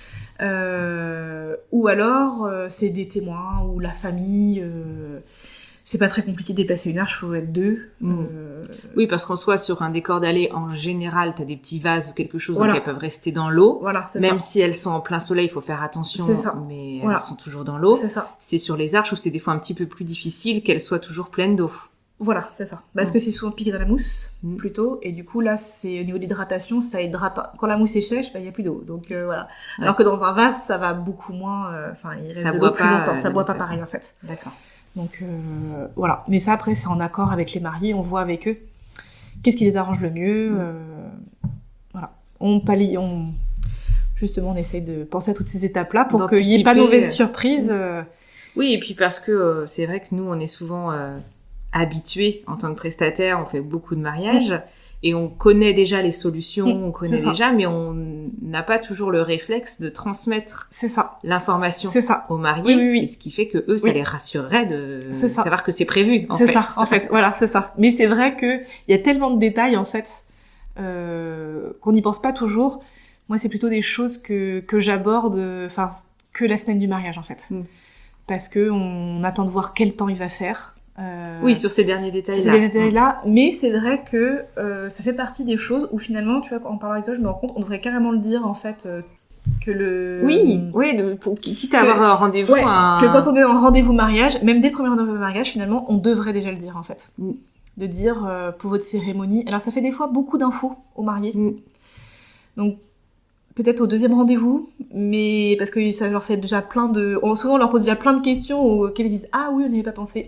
Ou alors, c'est des témoins ou la famille. C'est pas très compliqué de déplacer une arche, il faut être 2. Oui, parce qu'en soit sur un décor d'allée, en général, t'as des petits vases ou quelque chose, donc elles peuvent rester dans l'eau. Voilà, même si elles sont en plein soleil, il faut faire attention, mais elles sont toujours dans l'eau. C'est ça. C'est sur les arches où c'est des fois un petit peu plus difficile qu'elles soient toujours pleines d'eau. Voilà, c'est ça. Parce que c'est souvent piqué dans la mousse, plutôt, et du coup, là, c'est au niveau de l'hydratation, ça hydrate. Quand la mousse est sèche, il n'y a plus d'eau. Donc, voilà. Ouais. Alors que dans un vase, ça va beaucoup moins... il reste de l'eau plus longtemps. Ça boit pas pareil, en fait. D'accord. Donc, voilà. Mais ça, après, c'est en accord avec les mariés, on voit avec eux qu'est-ce qui les arrange le mieux. Voilà. Justement, on essaye de penser à toutes ces étapes-là pour qu'il n'y ait pas de mauvaises surprises. Oui, et puis parce que c'est vrai que nous, on est souvent... habitués en tant que prestataire, on fait beaucoup de mariages et on connaît déjà les solutions, on connaît déjà, mais on n'a pas toujours le réflexe de transmettre l'information aux mariés, oui. Et ce qui fait que eux, ça les rassurerait de savoir que c'est prévu. En fait, voilà, c'est ça. Mais c'est vrai que il y a tellement de détails en fait qu'on n'y pense pas toujours. Moi, c'est plutôt des choses que j'aborde, que la semaine du mariage en fait, parce que on attend de voir quel temps il va faire. Oui, sur ces derniers détails-là. Mais c'est vrai que ça fait partie des choses où finalement, tu vois, en parlant avec toi, je me rends compte, on devrait carrément le dire en fait, que le... Oui, quitte à avoir un rendez-vous... que quand on est en rendez-vous mariage, même dès le premier rendez-vous mariage, finalement, on devrait déjà le dire en fait. De dire, pour votre cérémonie... Alors ça fait des fois beaucoup d'infos aux mariés. Donc, peut-être au deuxième rendez-vous, mais parce que ça leur fait déjà souvent on leur pose déjà plein de questions auxquelles ils disent ah oui on n'y avait pas pensé,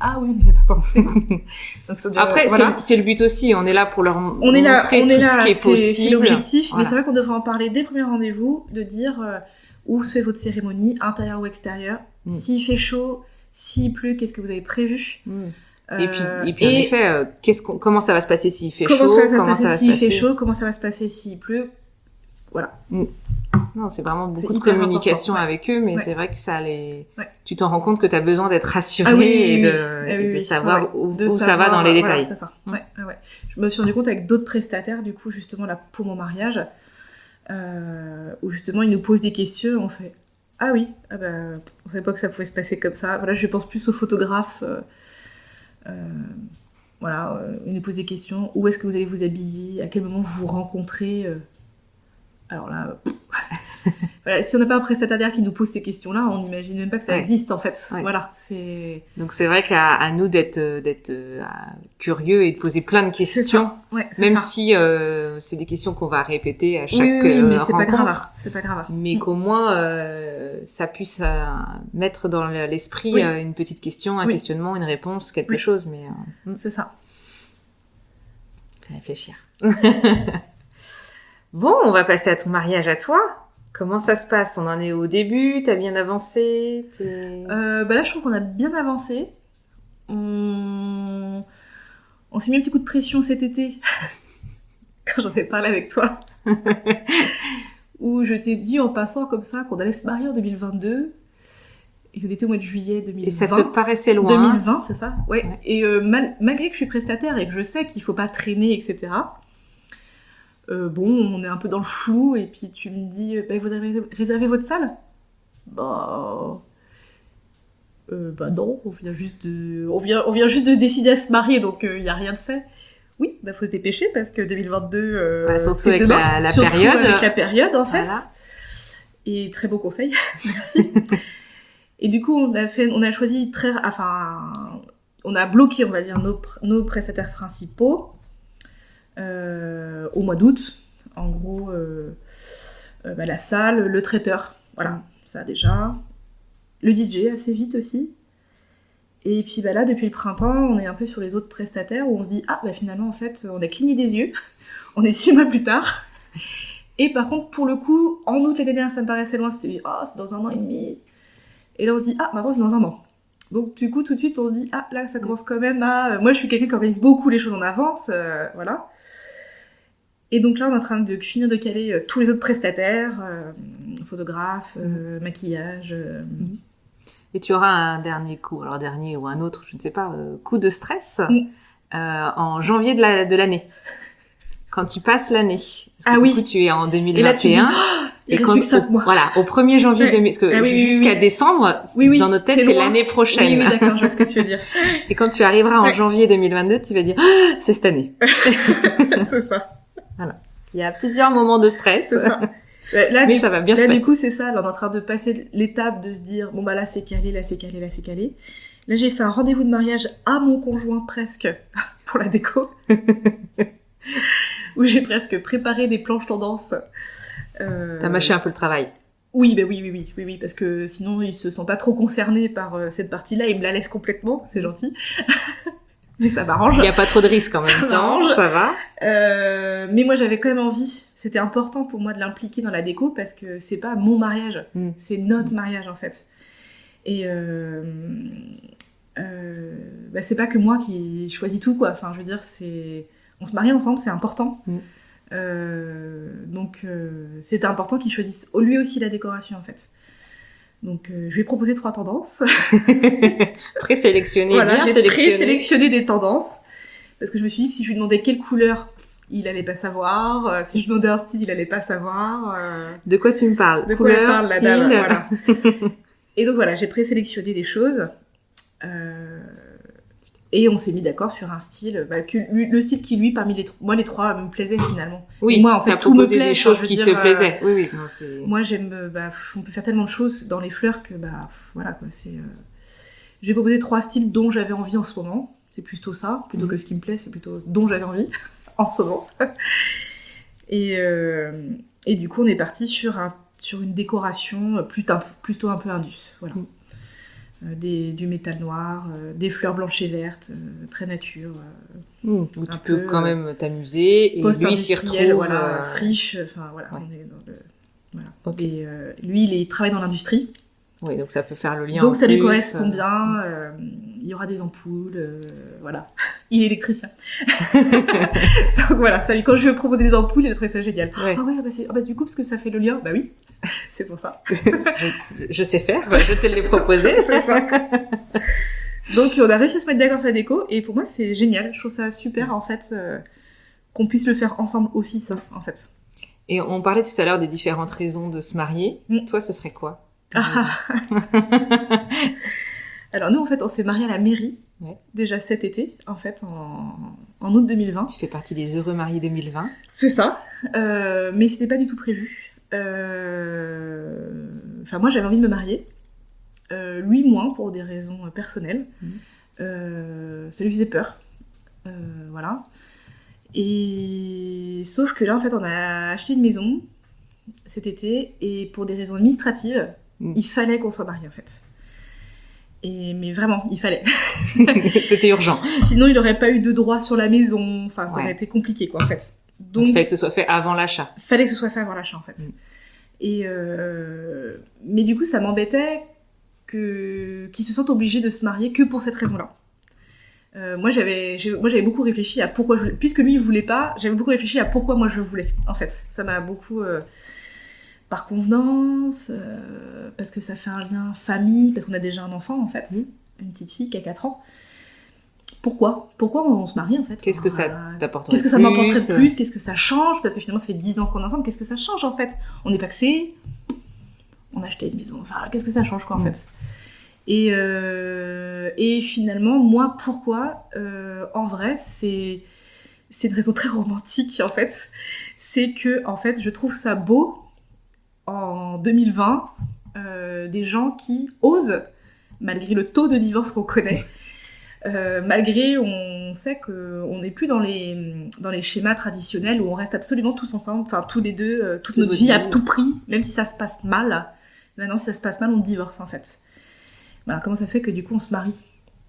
Donc après c'est le but aussi, on est là pour leur montrer tout ce qui est possible. C'est l'objectif, mais c'est vrai qu'on devrait en parler dès le premier rendez-vous, de dire où se fait votre cérémonie, intérieur ou extérieur, s'il fait chaud, s'il pleut, qu'est-ce que vous avez prévu. Et puis en effet, comment ça va se passer s'il fait chaud, comment ça va se passer s'il pleut. Voilà. Non, c'est vraiment beaucoup de communication avec eux, mais c'est vrai que ça tu t'en rends compte que tu as besoin d'être rassuré et de savoir où ça va dans les détails. C'est ça. Ouais. Je me suis rendu compte avec d'autres prestataires, du coup, justement, là, pour mon mariage, où justement, ils nous posent des questions, on fait « Ah oui, on savait pas que ça pouvait se passer comme ça. » Voilà, je pense plus aux photographes. Ils nous posent des questions. Où est-ce que vous allez vous habiller? À quel moment vous vous rencontrez Alors là, voilà, si on n'a pas un prestataire qui nous pose ces questions-là, on n'imagine même pas que ça existe en fait. Voilà, c'est. Donc c'est vrai qu'à nous d'être curieux et de poser plein de questions, même si c'est des questions qu'on va répéter à chaque mais c'est rencontre. C'est pas grave. Mais qu'au moins ça puisse mettre dans l'esprit une petite question, un questionnement, une réponse, quelque chose. Mais c'est ça. Fait réfléchir. Bon, on va passer à ton mariage à toi. Comment ça se passe? On en est au début? T'as bien avancé? Là, je trouve qu'on a bien avancé. On s'est mis un petit coup de pression cet été, quand j'en ai parlé avec toi, où je t'ai dit en passant comme ça qu'on allait se marier en 2022, et qu'on était au mois de juillet 2020. Et ça te paraissait loin? 2020, c'est ça? Ouais. Et malgré que je suis prestataire et que je sais qu'il faut pas traîner, etc., on est un peu dans le flou, et puis tu me dis, vous avez réservé votre salle? Non, on vient juste de se décider à se marier, donc il n'y a rien de fait. Oui, faut se dépêcher, parce que 2022, surtout avec la période. Avec la période, en fait. Voilà. Et très beau conseil, merci. Et du coup, on a choisi on a bloqué, on va dire, nos prestataires principaux, au mois d'août, en gros, la salle, le traiteur, voilà, ça déjà, le DJ assez vite aussi, Et puis là, depuis le printemps, on est un peu sur les autres prestataires où on se dit finalement, en fait, on a cligné des yeux. On est 6 mois plus tard. Et par contre, pour le coup, en août l'année dernière, ça me paraissait loin. C'était c'est dans 1 an et demi. Et là, on se dit maintenant, c'est dans 1 an. Donc du coup, tout de suite, on se dit là, ça commence quand même à... Moi, je suis quelqu'un qui organise beaucoup les choses en avance, voilà. Et donc là, on est en train de finir de caler tous les autres prestataires, photographes, maquillage... Et tu auras un dernier coup, alors dernier ou un autre, je ne sais pas, coup de stress en janvier de l'année. Quand tu passes l'année. Du coup, tu es en 2021. Et là, tu dis, il reste plus que 5 mois. Voilà, au 1er janvier 2000, parce que jusqu'à décembre, dans notre tête, c'est l'année prochaine. Oui, d'accord, je vois ce que tu veux dire. Et quand tu arriveras en janvier 2022, tu vas dire, c'est cette année. C'est ça. Voilà. Il y a plusieurs moments de stress. C'est ça. Mais ça va bien se passer. Du coup, c'est ça. Là, on est en train de passer l'étape de se dire, là, c'est calé, là, c'est calé, là, c'est calé. Là, j'ai fait un rendez-vous de mariage à mon conjoint presque pour la déco. Où j'ai presque préparé des planches tendances. T'as mâché un peu le travail. Oui, oui, parce que sinon, ils se sont pas trop concernés par cette partie-là. Ils me la laissent complètement, c'est gentil. Mais ça m'arrange. Il n'y a pas trop de risques en même temps, ça va. Mais moi, j'avais quand même envie. C'était important pour moi de l'impliquer dans la déco parce que c'est pas mon mariage, c'est notre mariage en fait. Et c'est pas que moi qui choisis tout, quoi. Enfin, je veux dire, on se marie ensemble, c'est important. Donc, c'était important qu'il choisisse lui aussi la décoration en fait. Donc, je lui ai proposé 3 tendances. Présélectionné, voilà, bien j'ai sélectionné. Présélectionné des tendances. Parce que je me suis dit que si je lui demandais quelle couleur, il allait pas savoir. Si je lui demandais un style, il allait pas savoir. De quoi tu me parles? De couleur, quoi elle parle, style. La dame, voilà. Et donc voilà, j'ai présélectionné des choses. Et on s'est mis d'accord sur un style, le style qui lui, parmi moi les 3 me plaisait finalement. Oui, et moi en fait tout me plaît. Des choses qui te plaisaient. Oui. Non, moi j'aime, on peut faire tellement de choses dans les fleurs que voilà quoi. J'ai proposé 3 styles dont j'avais envie en ce moment. C'est plutôt ça, plutôt que ce qui me plaît, c'est plutôt dont j'avais envie en ce moment. Et du coup on est parti sur une décoration plutôt un peu indus, voilà. Du métal noir, des fleurs blanches et vertes, très nature. Où tu peux quand même t'amuser. Et lui, il s'y retrouve. Voilà, friche, enfin voilà, on est dans le... Voilà. Okay. Et lui, il travaille dans l'industrie. Oui, donc ça peut faire le lien. Donc ça lui correspond bien. Il y aura des ampoules, voilà. Il est électricien. Donc voilà, quand je lui ai proposé des ampoules, il a trouvé ça génial. Ouais. Du coup, parce que ça fait le lien, oui, c'est pour ça. je sais faire, je te l'ai proposé. C'est ça. Donc on a réussi à se mettre d'accord sur la déco, et pour moi c'est génial. Je trouve ça super en fait qu'on puisse le faire ensemble aussi, ça en fait. Et on parlait tout à l'heure des différentes raisons de se marier. Toi, ce serait quoi? Alors nous en fait on s'est mariés à la mairie déjà cet été en fait en août 2020. Tu fais partie des heureux mariés 2020. C'est ça, mais c'était pas du tout prévu. Moi j'avais envie de me marier, lui moins pour des raisons personnelles. Ça lui faisait peur, voilà. Et sauf que là en fait on a acheté une maison cet été et pour des raisons administratives il fallait qu'on soit mariés en fait. Mais vraiment, il fallait. C'était urgent. Sinon, il n'aurait pas eu de droit sur la maison. Enfin, ça aurait été compliqué, quoi, en fait. Donc, il fallait que ce soit fait avant l'achat. Il fallait que ce soit fait avant l'achat, en fait. Et mais du coup, ça m'embêtait qu'ils se sentent obligés de se marier que pour cette raison-là. Moi, j'avais beaucoup réfléchi à pourquoi je voulais... Puisque lui, il voulait pas, j'avais beaucoup réfléchi à pourquoi moi je voulais, en fait. Ça m'a beaucoup... par convenance, parce que ça fait un lien famille, parce qu'on a déjà un enfant en fait, une petite fille qui a 4 ans. Pourquoi on se marie en fait? Qu'est-ce que ça t'apporterait? Qu'est-ce que ça m'apporterait de plus? Qu'est-ce que ça change? Parce que finalement ça fait 10 ans qu'on est ensemble, qu'est-ce que ça change en fait? On est pacsés, on a acheté une maison, enfin qu'est-ce que ça change quoi en fait? Et finalement moi pourquoi? En vrai c'est une raison très romantique en fait, c'est que en fait je trouve ça beau en 2020, des gens qui osent, malgré le taux de divorce qu'on connaît, malgré on sait qu'on n'est plus dans les schémas traditionnels où on reste absolument tous ensemble, enfin tous les deux, toute notre vie à tout prix, même si ça se passe mal. Maintenant, si ça se passe mal, on divorce en fait. Voilà, comment ça se fait que du coup on se marie?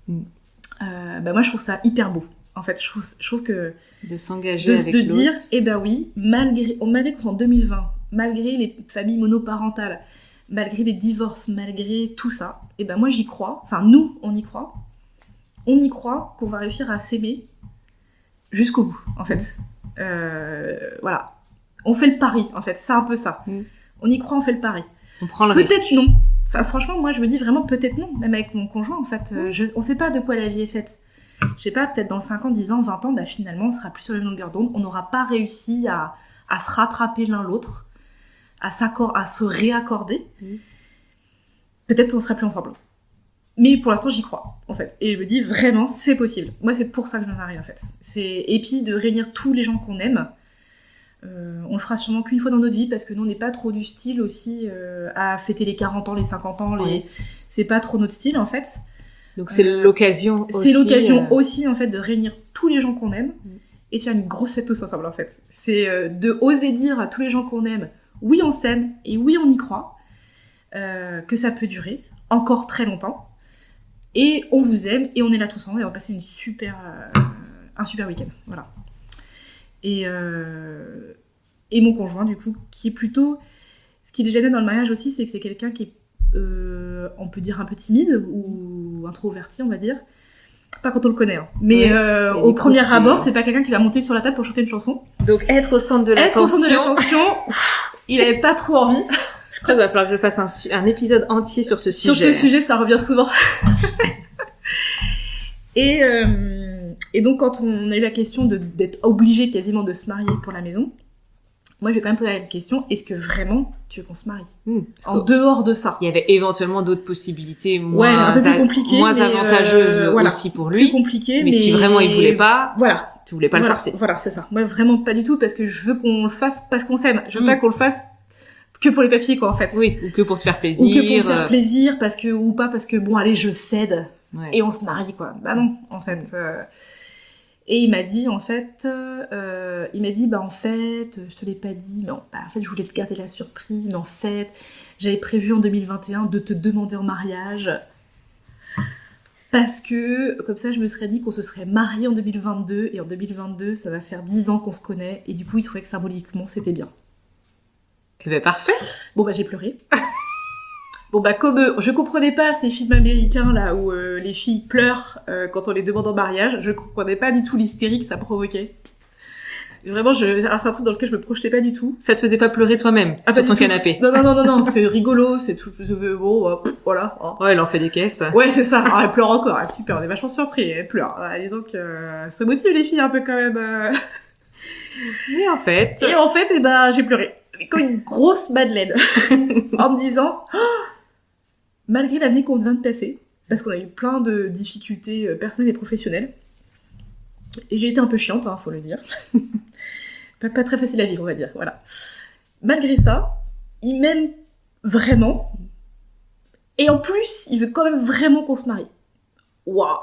Moi, je trouve ça hyper beau. En fait, je trouve que... De s'engager avec de l'autre. dire, oui, malgré qu'en 2020, malgré les familles monoparentales, malgré les divorces, malgré tout ça, moi, j'y crois. Enfin, nous, on y croit. On y croit qu'on va réussir à s'aimer jusqu'au bout, en fait. Voilà. On fait le pari, en fait. C'est un peu ça. On y croit, on fait le pari. On prend le risque. Peut-être non. Enfin, franchement, moi, je me dis vraiment peut-être non. Même avec mon conjoint, en fait. On sait pas de quoi la vie est faite. Je sais pas, peut-être dans 5 ans, 10 ans, 20 ans, finalement, on sera plus sur la même longueur d'onde. On n'aura pas réussi à se rattraper l'un l'autre, à se réaccorder. Peut-être qu'on sera plus ensemble. Mais pour l'instant, j'y crois, en fait. Et je me dis, vraiment, c'est possible. Moi, c'est pour ça que je me marie, en fait. Et puis, de réunir tous les gens qu'on aime. On le fera sûrement qu'une fois dans notre vie, parce que nous, on n'est pas trop du style aussi à fêter les 40 ans, les 50 ans. C'est pas trop notre style, en fait. Donc c'est l'occasion aussi. C'est l'occasion aussi, en fait, de réunir tous les gens qu'on aime et de faire une grosse fête tous ensemble, en fait. C'est de oser dire à tous les gens qu'on aime, oui, on s'aime et oui, on y croit, que ça peut durer encore très longtemps. Et on vous aime et on est là tous ensemble et on va passer un super week-end. Voilà. Et mon conjoint, du coup, qui est plutôt... Ce qui les gênait dans le mariage aussi, c'est que c'est quelqu'un qui est on peut dire un peu timide ou introverti, on va dire. Pas quand on le connaît, hein. Mais au premier abord, c'est pas quelqu'un qui va monter sur la table pour chanter une chanson. Donc être au centre de l'attention. Il avait pas trop envie. Je crois qu'il va falloir que je fasse un épisode entier sur ce sujet. Sur ce sujet, ça revient souvent. Et donc, quand on a eu la question d'être obligé quasiment de se marier pour la maison, moi, je vais quand même poser la question, est-ce que vraiment tu veux qu'on se marie en dehors de ça? Il y avait éventuellement d'autres possibilités un peu plus compliquées, moins avantageuses aussi pour lui. Plus compliquées, mais si vraiment il voulait pas, tu voulais pas le forcer. Voilà, c'est ça. Moi, vraiment pas du tout, parce que je veux qu'on le fasse parce qu'on s'aime. Je veux pas qu'on le fasse que pour les papiers, quoi, en fait. Oui, ou que pour te faire plaisir. Ou que pour faire plaisir, parce que, bon, allez, je cède, et on se marie, quoi. Bah non, en fait... Et il m'a dit, en fait, je te l'ai pas dit, mais en fait, je voulais te garder la surprise, mais en fait, j'avais prévu en 2021 de te demander en mariage, parce que, comme ça, je me serais dit qu'on se serait mariés en 2022, et en 2022, ça va faire 10 ans qu'on se connaît, et du coup, il trouvait que symboliquement, c'était bien. Eh ben, parfait. Bon, j'ai pleuré. Comme je comprenais pas ces films américains là où les filles pleurent quand on les demande en mariage, je comprenais pas du tout l'hystérie que ça provoquait. Vraiment, c'est un truc dans lequel je me projetais pas du tout. Ça te faisait pas pleurer toi-même sur ton canapé? Non, c'est rigolo, c'est tout. Bon, voilà. Ouais, elle en fait des caisses. Ouais, c'est ça. Alors, elle pleure encore. Super, on est vachement surpris. Elle pleure. Et donc, ça motive les filles un peu quand même. Et en fait, j'ai pleuré. Comme une grosse madeleine. En me disant... Malgré l'année qu'on vient de passer, parce qu'on a eu plein de difficultés personnelles et professionnelles, et j'ai été un peu chiante, faut le dire. pas très facile à vivre, on va dire, voilà. Malgré ça, il m'aime vraiment, et en plus, il veut quand même vraiment qu'on se marie. Waouh.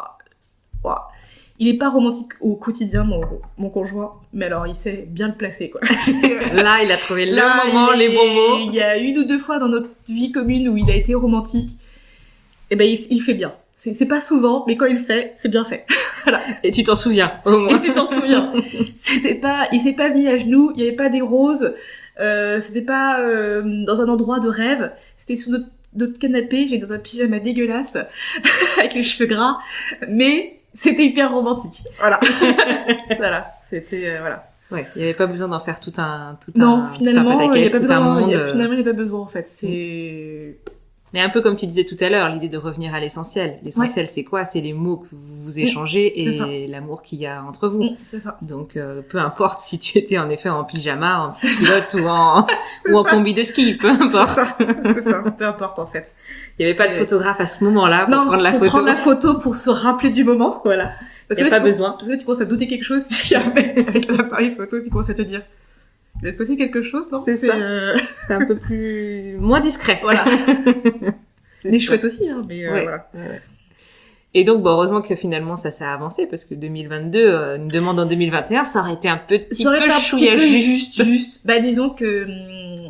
Il est pas romantique au quotidien, mon conjoint, mais alors il sait bien le placer, quoi. Là, il a trouvé le moment, les bons mots. Il y a 1 ou 2 fois dans notre vie commune où il a été romantique. Et il fait bien. C'est pas souvent, mais quand il le fait, c'est bien fait. Voilà. Et tu t'en souviens, au moins. Et tu t'en souviens. Il s'est pas mis à genoux, il y avait pas des roses, c'était pas dans un endroit de rêve, c'était sur notre canapé, j'étais dans un pyjama dégueulasse, avec les cheveux gras, mais c'était hyper romantique. Voilà. Voilà. C'était, voilà. Ouais, il n'y avait pas besoin d'en faire tout un finalement, il n'y a pas besoin, finalement, il n'y a pas besoin, en fait. C'est... Mais un peu comme tu disais tout à l'heure, l'idée de revenir à l'essentiel. L'essentiel, c'est quoi? C'est les mots que vous échangez et l'amour qu'il y a entre vous. C'est ça. Donc, peu importe si tu étais en effet en pyjama, en culotte ou en combi de ski, peu importe. C'est ça, peu importe, en fait. Il n'y avait pas de photographe à ce moment-là pour prendre la photo. Prendre la photo pour se rappeler du moment. Voilà. Il n'y a pas besoin. Parce que tu commences à douter quelque chose si avec un appareil photo, tu commences à te dire... Il va se passer quelque chose, non? C'est ça. C'est un peu moins discret. Voilà. C'est chouette aussi, hein, mais voilà. Ouais. Et donc, heureusement que finalement, ça s'est avancé, parce que 2022, une demande en 2021, ça aurait été un petit peu chouïa juste. Disons que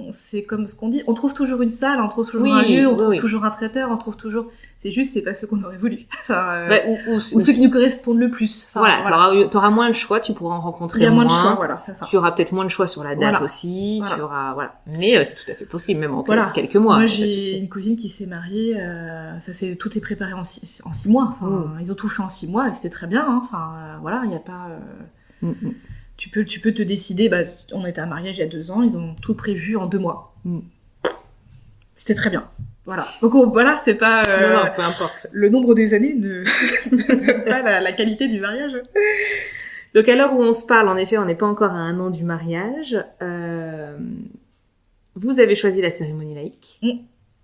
c'est comme ce qu'on dit, on trouve toujours une salle, on trouve toujours un lieu, on trouve toujours un traiteur, on trouve toujours... C'est pas ceux qu'on aurait voulu. Enfin, ou ceux qui nous correspondent le plus. Enfin, t'auras moins de choix, tu pourras en rencontrer moins. Il y a moins de choix, voilà, c'est ça. Tu auras peut-être moins de choix sur la date aussi, tu auras, Mais c'est tout à fait possible, même en quelques mois. Moi, j'ai une cousine qui s'est mariée, tout est préparé en 6 mois. Enfin, ils ont tout fait en 6 mois et c'était très bien, hein. Enfin, il n'y a pas... Tu peux te décider, on était à un mariage il y a 2 ans, ils ont tout prévu en 2 mois. C'était très bien. Voilà. Donc c'est pas... non, peu importe. Le nombre des années ne donne pas la qualité du mariage. Donc à l'heure où on se parle, en effet, on n'est pas encore à 1 an du mariage. Vous avez choisi la cérémonie laïque. Pourquoi ?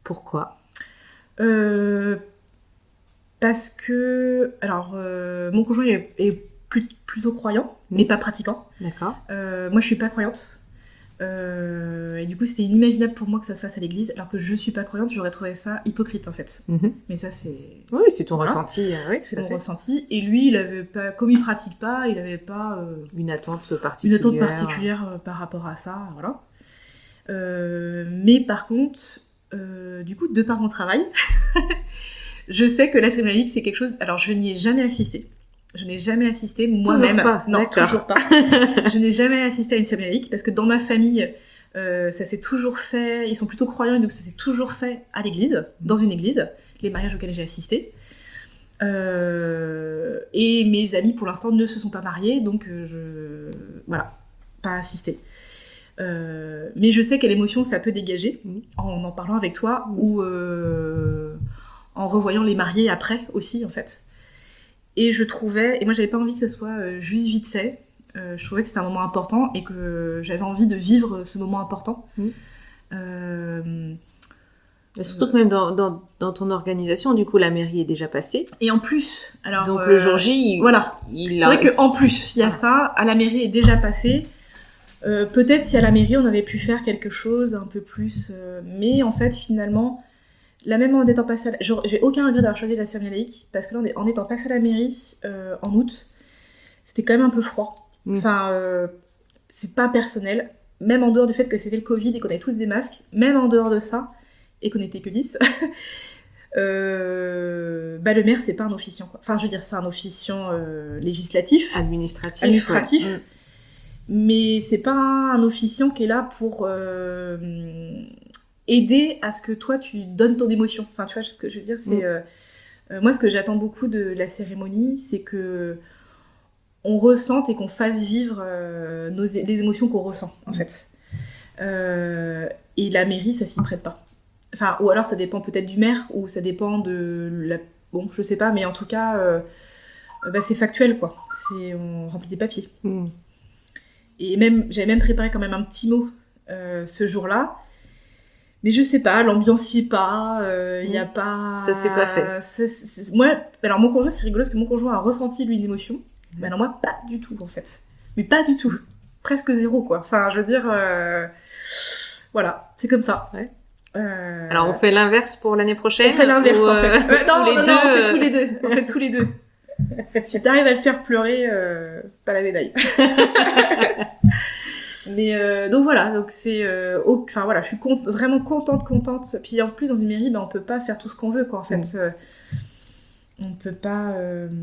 Parce que... Alors, mon conjoint est plutôt croyant, mais pas pratiquant. D'accord. Moi, je suis pas croyante. Et du coup, c'était inimaginable pour moi que ça se fasse à l'église, alors que je suis pas croyante, j'aurais trouvé ça hypocrite en fait. Mais ça, c'est... Oui, c'est ton ressenti. Oui, c'est mon ressenti. Et lui, il avait pas, comme il pratique pas, il avait pas une attente particulière. Par rapport à ça, voilà. Mais par contre, du coup, de par mon travail, je sais que la cérémonie laïque, c'est quelque chose. Alors, je n'y ai jamais assisté. Je n'ai jamais assisté moi-même. Toujours pas. Je n'ai jamais assisté à une cérémonie laïque parce que dans ma famille, ça s'est toujours fait. Ils sont plutôt croyants et donc ça s'est toujours fait à l'église, dans une église, les mariages auxquels j'ai assisté. Et mes amis, pour l'instant, ne se sont pas mariés, donc pas assisté. Mais je sais quelle émotion ça peut dégager en parlant avec toi ou en revoyant les mariés après aussi, en fait. Et moi j'avais pas envie que ça soit juste vite fait. Je trouvais que c'était un moment important et que j'avais envie de vivre ce moment important. Surtout que même dans ton organisation, du coup, la mairie est déjà passée. Et en plus, alors... Donc le jour J, c'est vrai qu'en plus, il y a ça, à la mairie est déjà passée. Peut-être si à la mairie on avait pu faire quelque chose un peu plus... mais en fait, finalement... Là même en étant passée j'ai aucun regret d'avoir choisi la cérémonie laïque, parce que là, en étant passée à la mairie en août, c'était quand même un peu froid. Enfin, c'est pas personnel. Même en dehors du fait que c'était le Covid et qu'on avait tous des masques, même en dehors de ça, et qu'on n'était que 10, le maire, c'est pas un officiant, quoi. Enfin, je veux dire, c'est un officiant législatif. Administratif. Ouais. Mais c'est pas un officiant qui est là pour... aider à ce que toi tu donnes ton émotion. Enfin, tu vois ce que je veux dire, c'est moi ce que j'attends beaucoup de la cérémonie, c'est que on ressente et qu'on fasse vivre les émotions qu'on ressent en fait. Et la mairie, ça s'y prête pas. Enfin, ou alors ça dépend peut-être du maire ou ça dépend de la... Bon, je sais pas, mais en tout cas, c'est factuel quoi. On remplit des papiers. Et j'avais même préparé quand même un petit mot ce jour-là. Mais je sais pas, l'ambiance y est pas, y a pas... Ça s'est pas fait. Moi, alors mon conjoint, c'est rigolo parce que mon conjoint a ressenti, lui, une émotion. Mais alors moi, pas du tout, en fait. Mais pas du tout. Presque 0, quoi. Enfin, je veux dire... voilà, c'est comme ça. Ouais. Alors, on fait l'inverse pour l'année prochaine? On fait l'inverse, en fait. Non, on fait tous les deux. On fait tous les deux. Si t'arrives à le faire pleurer, t'as la médaille. Mais donc voilà, donc c'est enfin voilà, je suis vraiment contente. Puis en plus dans une mairie, on peut pas faire tout ce qu'on veut quoi en fait. On peut pas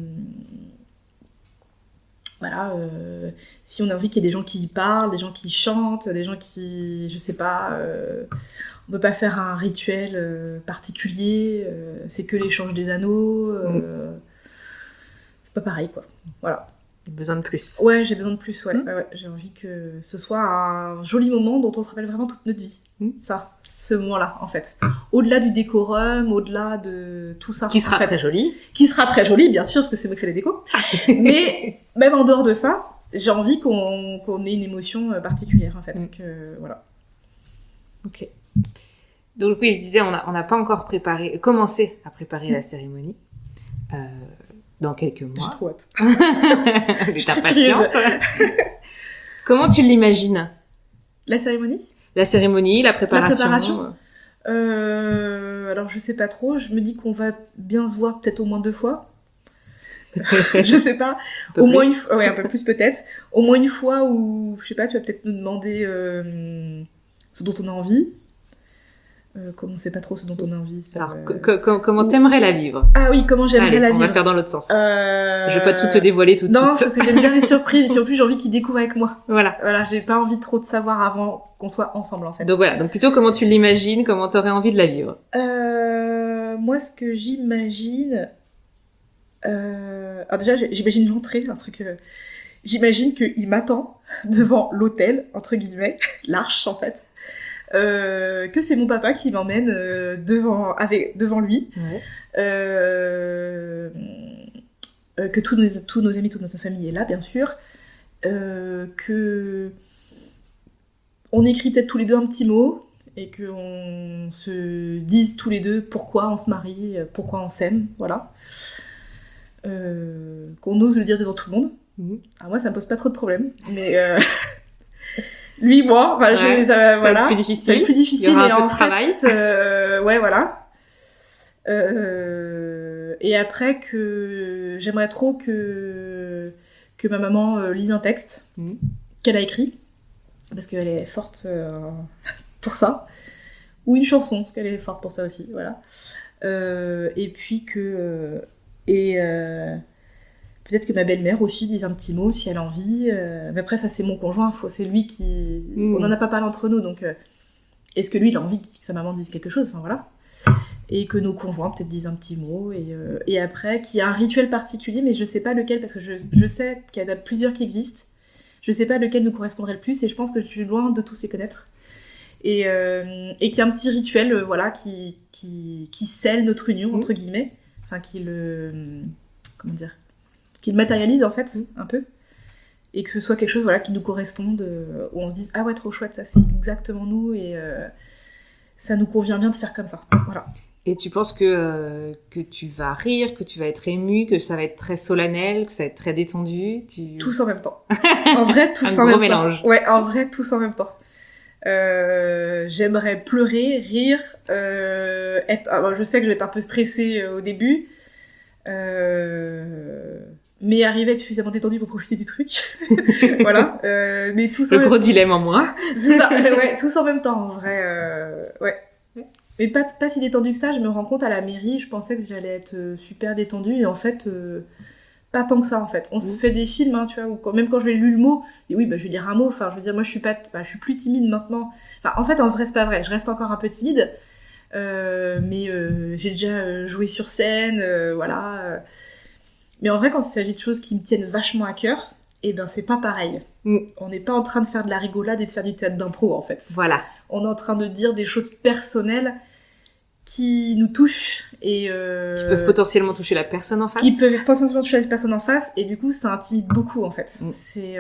si on a envie qu'il y ait des gens qui parlent, des gens qui chantent, des gens qui je sais pas on peut pas faire un rituel particulier, c'est que l'échange des anneaux c'est pas pareil quoi. Voilà. J'ai besoin de plus. Ouais, j'ai besoin de plus, ouais. Ouais. J'ai envie que ce soit un joli moment dont on se rappelle vraiment toute notre vie. Ça, ce moment-là, en fait. Au-delà du décorum, au-delà de tout ça. Qui sera très joli. Qui sera très joli, bien sûr, parce que c'est moi qui fais les décos. Mais même en dehors de ça, j'ai envie qu'on ait une émotion particulière, en fait. Voilà. Ok. Donc oui, je disais, on n'a pas encore commencé à préparer la cérémonie. Dans quelques mois. J'ai trop hâte. T'es impatiente. Comment tu l'imagines? La cérémonie? La cérémonie, la préparation. Alors je sais pas trop. Je me dis qu'on va bien se voir peut-être au moins 2 fois. Je sais pas. Au moins une fois. Ouais, un peu plus peut-être. Au moins une fois où je sais pas. Tu vas peut-être nous demander ce dont on a envie. Comme on sait pas trop ce dont on a envie. Alors, comment t'aimerais la vivre? Ah oui, comment j'aimerais la vivre. On va faire dans l'autre sens. Je vais pas tout te dévoiler tout de suite. Non, parce que j'aime bien les surprises, et puis en plus j'ai envie qu'ils découvrent avec moi. Voilà, j'ai pas envie trop de savoir avant qu'on soit ensemble, en fait. Donc voilà, donc plutôt comment tu l'imagines, comment t'aurais envie de la vivre? Moi, ce que j'imagine... Alors déjà, j'imagine l'entrée, un truc... J'imagine qu'il m'attend devant l'hôtel, entre guillemets, l'arche, en fait. Que c'est mon papa qui m'emmène devant lui, que tous nos amis, toute notre famille est là, bien sûr, que on écrit peut-être tous les deux un petit mot et qu'on se dise tous les deux pourquoi on se marie, pourquoi on s'aime, voilà, qu'on ose le dire devant tout le monde. Alors moi, ça me pose pas trop de problèmes, mais lui, moi, enfin, ça voilà. Ça va être plus difficile. Il y aura un peu de travail. Ouais, voilà. Et après, j'aimerais trop que ma maman lise un texte qu'elle a écrit, parce qu'elle est forte pour ça. Ou une chanson, parce qu'elle est forte pour ça aussi, voilà. Et puis peut-être que ma belle-mère aussi dise un petit mot si elle a envie. Mais après, ça, c'est mon conjoint. C'est lui qui... On n'en a pas parlé entre nous, donc... Est-ce que lui, il a envie que sa maman dise quelque chose? Enfin, voilà. Et que nos conjoints, peut-être, disent un petit mot. Et après, qu'il y a un rituel particulier, mais je sais pas lequel, parce que je sais qu'il y en a plusieurs qui existent. Je sais pas lequel nous correspondrait le plus, et je pense que je suis loin de tous les connaître. Et qu'il y a un petit rituel, voilà, qui scelle notre union, entre guillemets. Enfin, qui le matérialise, en fait, un peu. Et que ce soit quelque chose, voilà, qui nous corresponde, où on se dise « Ah ouais, trop chouette, ça c'est exactement nous, et ça nous convient bien de faire comme ça. » Voilà. Et tu penses que tu vas rire, que tu vas être ému, que ça va être très solennel, que ça va être très détendu? Tous en même temps. En vrai, tous en même mélange. temps. Ouais, en vrai, tous en même temps. J'aimerais pleurer, rire, alors, je sais que je vais être un peu stressée au début, mais arriver à être suffisamment détendue pour profiter du truc. Voilà. Mais tous le gros dilemme en moi. C'est ça, ouais, tous en même temps, en vrai. Ouais. Mais pas si détendue que ça, je me rends compte à la mairie, je pensais que j'allais être super détendue, et en fait, pas tant que ça, en fait. On se fait des films, hein, tu vois, où même quand je vais lire le mot, je dis oui, je vais lire un mot, enfin, je veux dire, moi, je suis plus timide maintenant. Enfin, en fait, en vrai, c'est pas vrai, je reste encore un peu timide, mais j'ai déjà joué sur scène, voilà. Mais en vrai, quand il s'agit de choses qui me tiennent vachement à cœur, eh ben c'est pas pareil. On n'est pas en train de faire de la rigolade et de faire du théâtre d'impro, en fait. Voilà. On est en train de dire des choses personnelles qui nous touchent et... qui peuvent potentiellement toucher la personne en face. Qui peuvent potentiellement toucher la personne en face, et du coup, ça intimide beaucoup, en fait. C'est...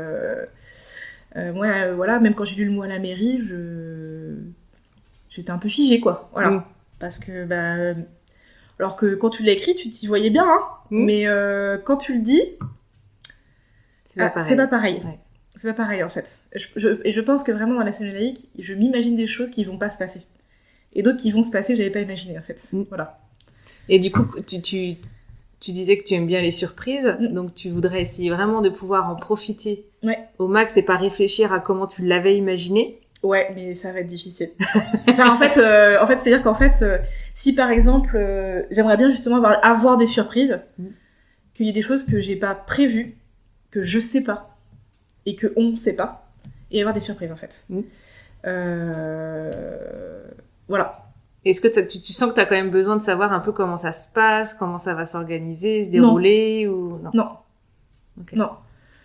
moi, voilà, même quand j'ai lu le mot à la mairie, j'étais un peu figée, quoi. Voilà. Parce que, alors que quand tu l'as écrit, tu t'y voyais bien, hein. Mais quand tu le dis, c'est pas pareil. Ouais. C'est pas pareil, en fait. Et je pense que vraiment, dans la scène laïque, je m'imagine des choses qui vont pas se passer. Et d'autres qui vont se passer que j'avais pas imaginé, en fait. Voilà. Et du coup, tu disais que tu aimes bien les surprises, donc tu voudrais essayer vraiment de pouvoir en profiter au max et pas réfléchir à comment tu l'avais imaginé. Ouais, mais ça va être difficile. Enfin, en fait, c'est-à-dire qu'en fait, si par exemple, j'aimerais bien justement avoir des surprises, qu'il y ait des choses que j'ai pas prévues, que je sais pas, et que on sait pas, et avoir des surprises, en fait. Voilà. Est-ce que tu sens que tu as quand même besoin de savoir un peu comment ça se passe, comment ça va s'organiser, se dérouler, ou non? Okay. Non.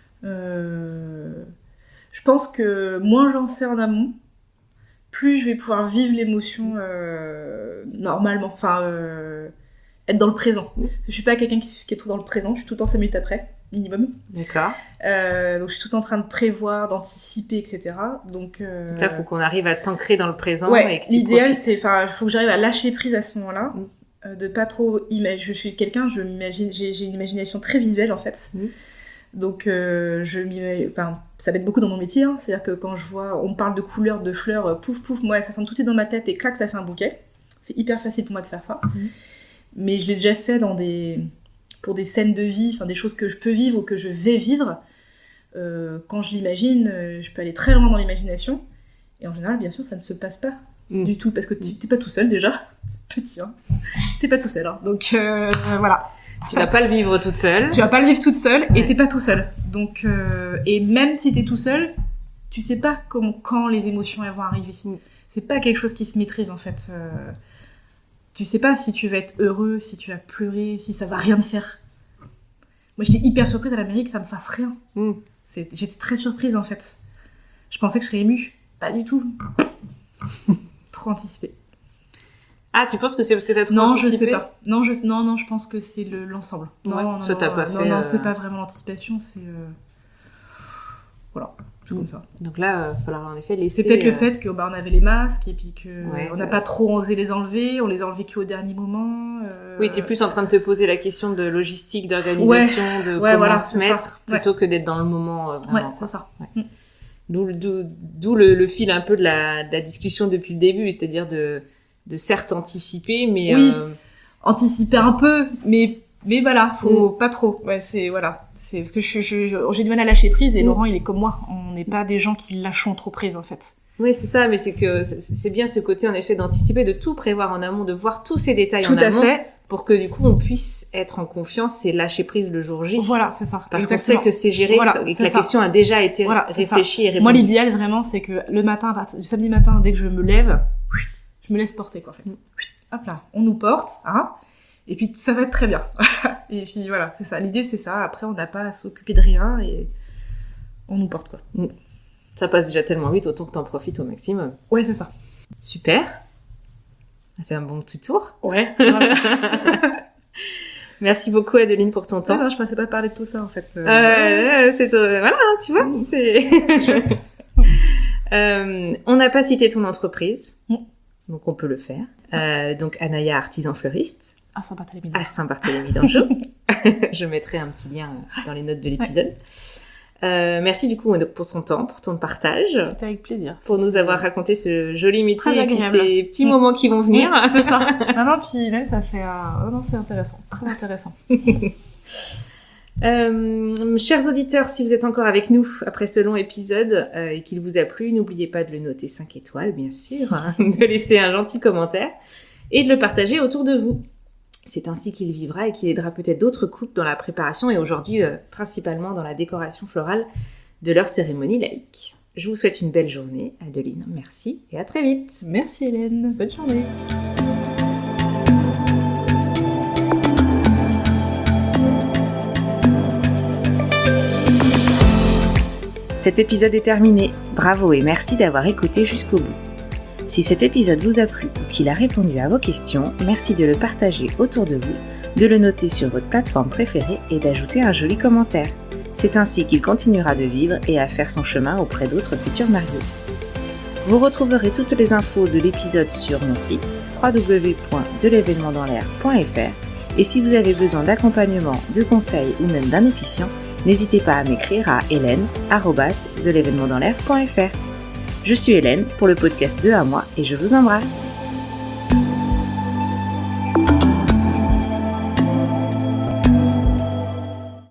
Je pense que moins j'en sais en amont, plus je vais pouvoir vivre l'émotion normalement. Enfin, être dans le présent. Je suis pas quelqu'un qui est trop dans le présent, je suis tout le temps 5 minutes après, minimum. D'accord. Donc je suis tout le temps en train de prévoir, d'anticiper, etc. Donc là, il faut qu'on arrive à t'ancrer dans le présent. Ouais, et que l'idéal, il faut que j'arrive à lâcher prise à ce moment-là. De pas trop imaginer. Je suis quelqu'un, j'ai une imagination très visuelle, en fait. Donc ça m'aide beaucoup dans mon métier, hein. C'est-à-dire que quand on me parle de couleurs, de fleurs, pouf pouf, moi ça sent tout est dans ma tête et clac, ça fait un bouquet. C'est hyper facile pour moi de faire ça. Mais je l'ai déjà fait pour des scènes de vie, enfin des choses que je peux vivre ou que je vais vivre. Quand je l'imagine, je peux aller très loin dans l'imagination. Et en général, bien sûr, ça ne se passe pas du tout, parce que tu n'es pas tout seul déjà. Petit, hein. T'es pas tout seul. Hein. Donc voilà. Tu vas pas le vivre toute seule. Tu vas pas le vivre toute seule et t'es pas tout seul. Donc, et même si t'es tout seul, tu sais pas quand les émotions elles vont arriver. C'est pas quelque chose qui se maîtrise en fait. Tu sais pas si tu vas être heureux, si tu vas pleurer, si ça va rien te faire. Moi j'étais hyper surprise à l'Amérique, ça me fasse rien. J'étais très surprise en fait. Je pensais que je serais émue. Pas du tout. Trop anticipé. Ah, tu penses que c'est parce que t'as trop anticipé ? Non, je sais pas. Non, je pense que c'est l'ensemble. Non, c'est pas vraiment l'anticipation, c'est... Voilà, c'est comme ça. Donc là, il va falloir en effet laisser... C'est peut-être le fait qu'on avait les masques et puis qu'on n'a pas trop osé les enlever, on les a enlevés qu'au dernier moment. Oui, t'es plus en train de te poser la question de logistique, d'organisation, de comment se mettre, plutôt que d'être dans le moment. Vraiment, c'est ça. Ouais. D'où le fil un peu de la discussion depuis le début, c'est-à-dire de certes anticiper, mais... Oui, anticiper un peu, mais voilà, faut pas trop. Ouais, c'est parce que j'ai du mal à lâcher prise, et Laurent, il est comme moi. On n'est pas des gens qui lâchons trop prise, en fait. Oui, c'est ça, mais c'est que c'est bien ce côté, en effet, d'anticiper, de tout prévoir en amont, de voir tous ces détails en amont. Tout à fait. Pour que, du coup, on puisse être en confiance et lâcher prise le jour J. Voilà, c'est ça. Parce qu'on sait que c'est géré et que la question a déjà été réfléchie et répondue. Moi, l'idéal, vraiment, c'est que le matin, du samedi matin, dès que je me lève, je me laisse porter, quoi, en fait. Hop là, on nous porte, hein, et puis ça va être très bien. Et puis voilà, c'est ça. L'idée, c'est ça. Après, on n'a pas à s'occuper de rien et on nous porte, quoi. Ça passe déjà tellement vite, autant que t'en profites au maximum. Ouais, c'est ça. Super. On a fait un bon petit tour. Ouais. Merci beaucoup, Adeline, pour ton temps. Ouais, non, je pensais pas parler de tout ça, en fait. Voilà, tu vois, c'est chouette. On n'a pas cité ton entreprise, donc on peut le faire. Donc Anaya Artisan Fleuriste. À Saint-Barthélemy. À Saint-Barthélemy d'Anjou. Je mettrai un petit lien dans les notes de l'épisode. Merci du coup pour ton temps, pour ton partage. C'était avec plaisir. Pour nous avoir raconté ce joli métier et puis ces petits moments qui vont venir. C'est ça. Non, puis même ça fait... non, c'est intéressant. Très intéressant. Chers auditeurs, si vous êtes encore avec nous après ce long épisode et qu'il vous a plu, n'oubliez pas de le noter 5 étoiles, bien sûr, de laisser un gentil commentaire et de le partager autour de vous. C'est ainsi qu'il vivra et qu'il aidera peut-être d'autres couples dans la préparation et aujourd'hui principalement dans la décoration florale de leur cérémonie laïque. Je vous souhaite une belle journée, Adeline, merci et à très vite. Merci Hélène, bonne journée. Cet épisode est terminé. Bravo et merci d'avoir écouté jusqu'au bout. Si cet épisode vous a plu ou qu'il a répondu à vos questions, merci de le partager autour de vous, de le noter sur votre plateforme préférée et d'ajouter un joli commentaire. C'est ainsi qu'il continuera de vivre et à faire son chemin auprès d'autres futurs mariés. Vous retrouverez toutes les infos de l'épisode sur mon site www.delevenementdanslair.fr et si vous avez besoin d'accompagnement, de conseils ou même d'un officiant, n'hésitez pas à m'écrire à hélène@delevenementdanslair.fr. Je suis Hélène pour le podcast 2 à moi et je vous embrasse.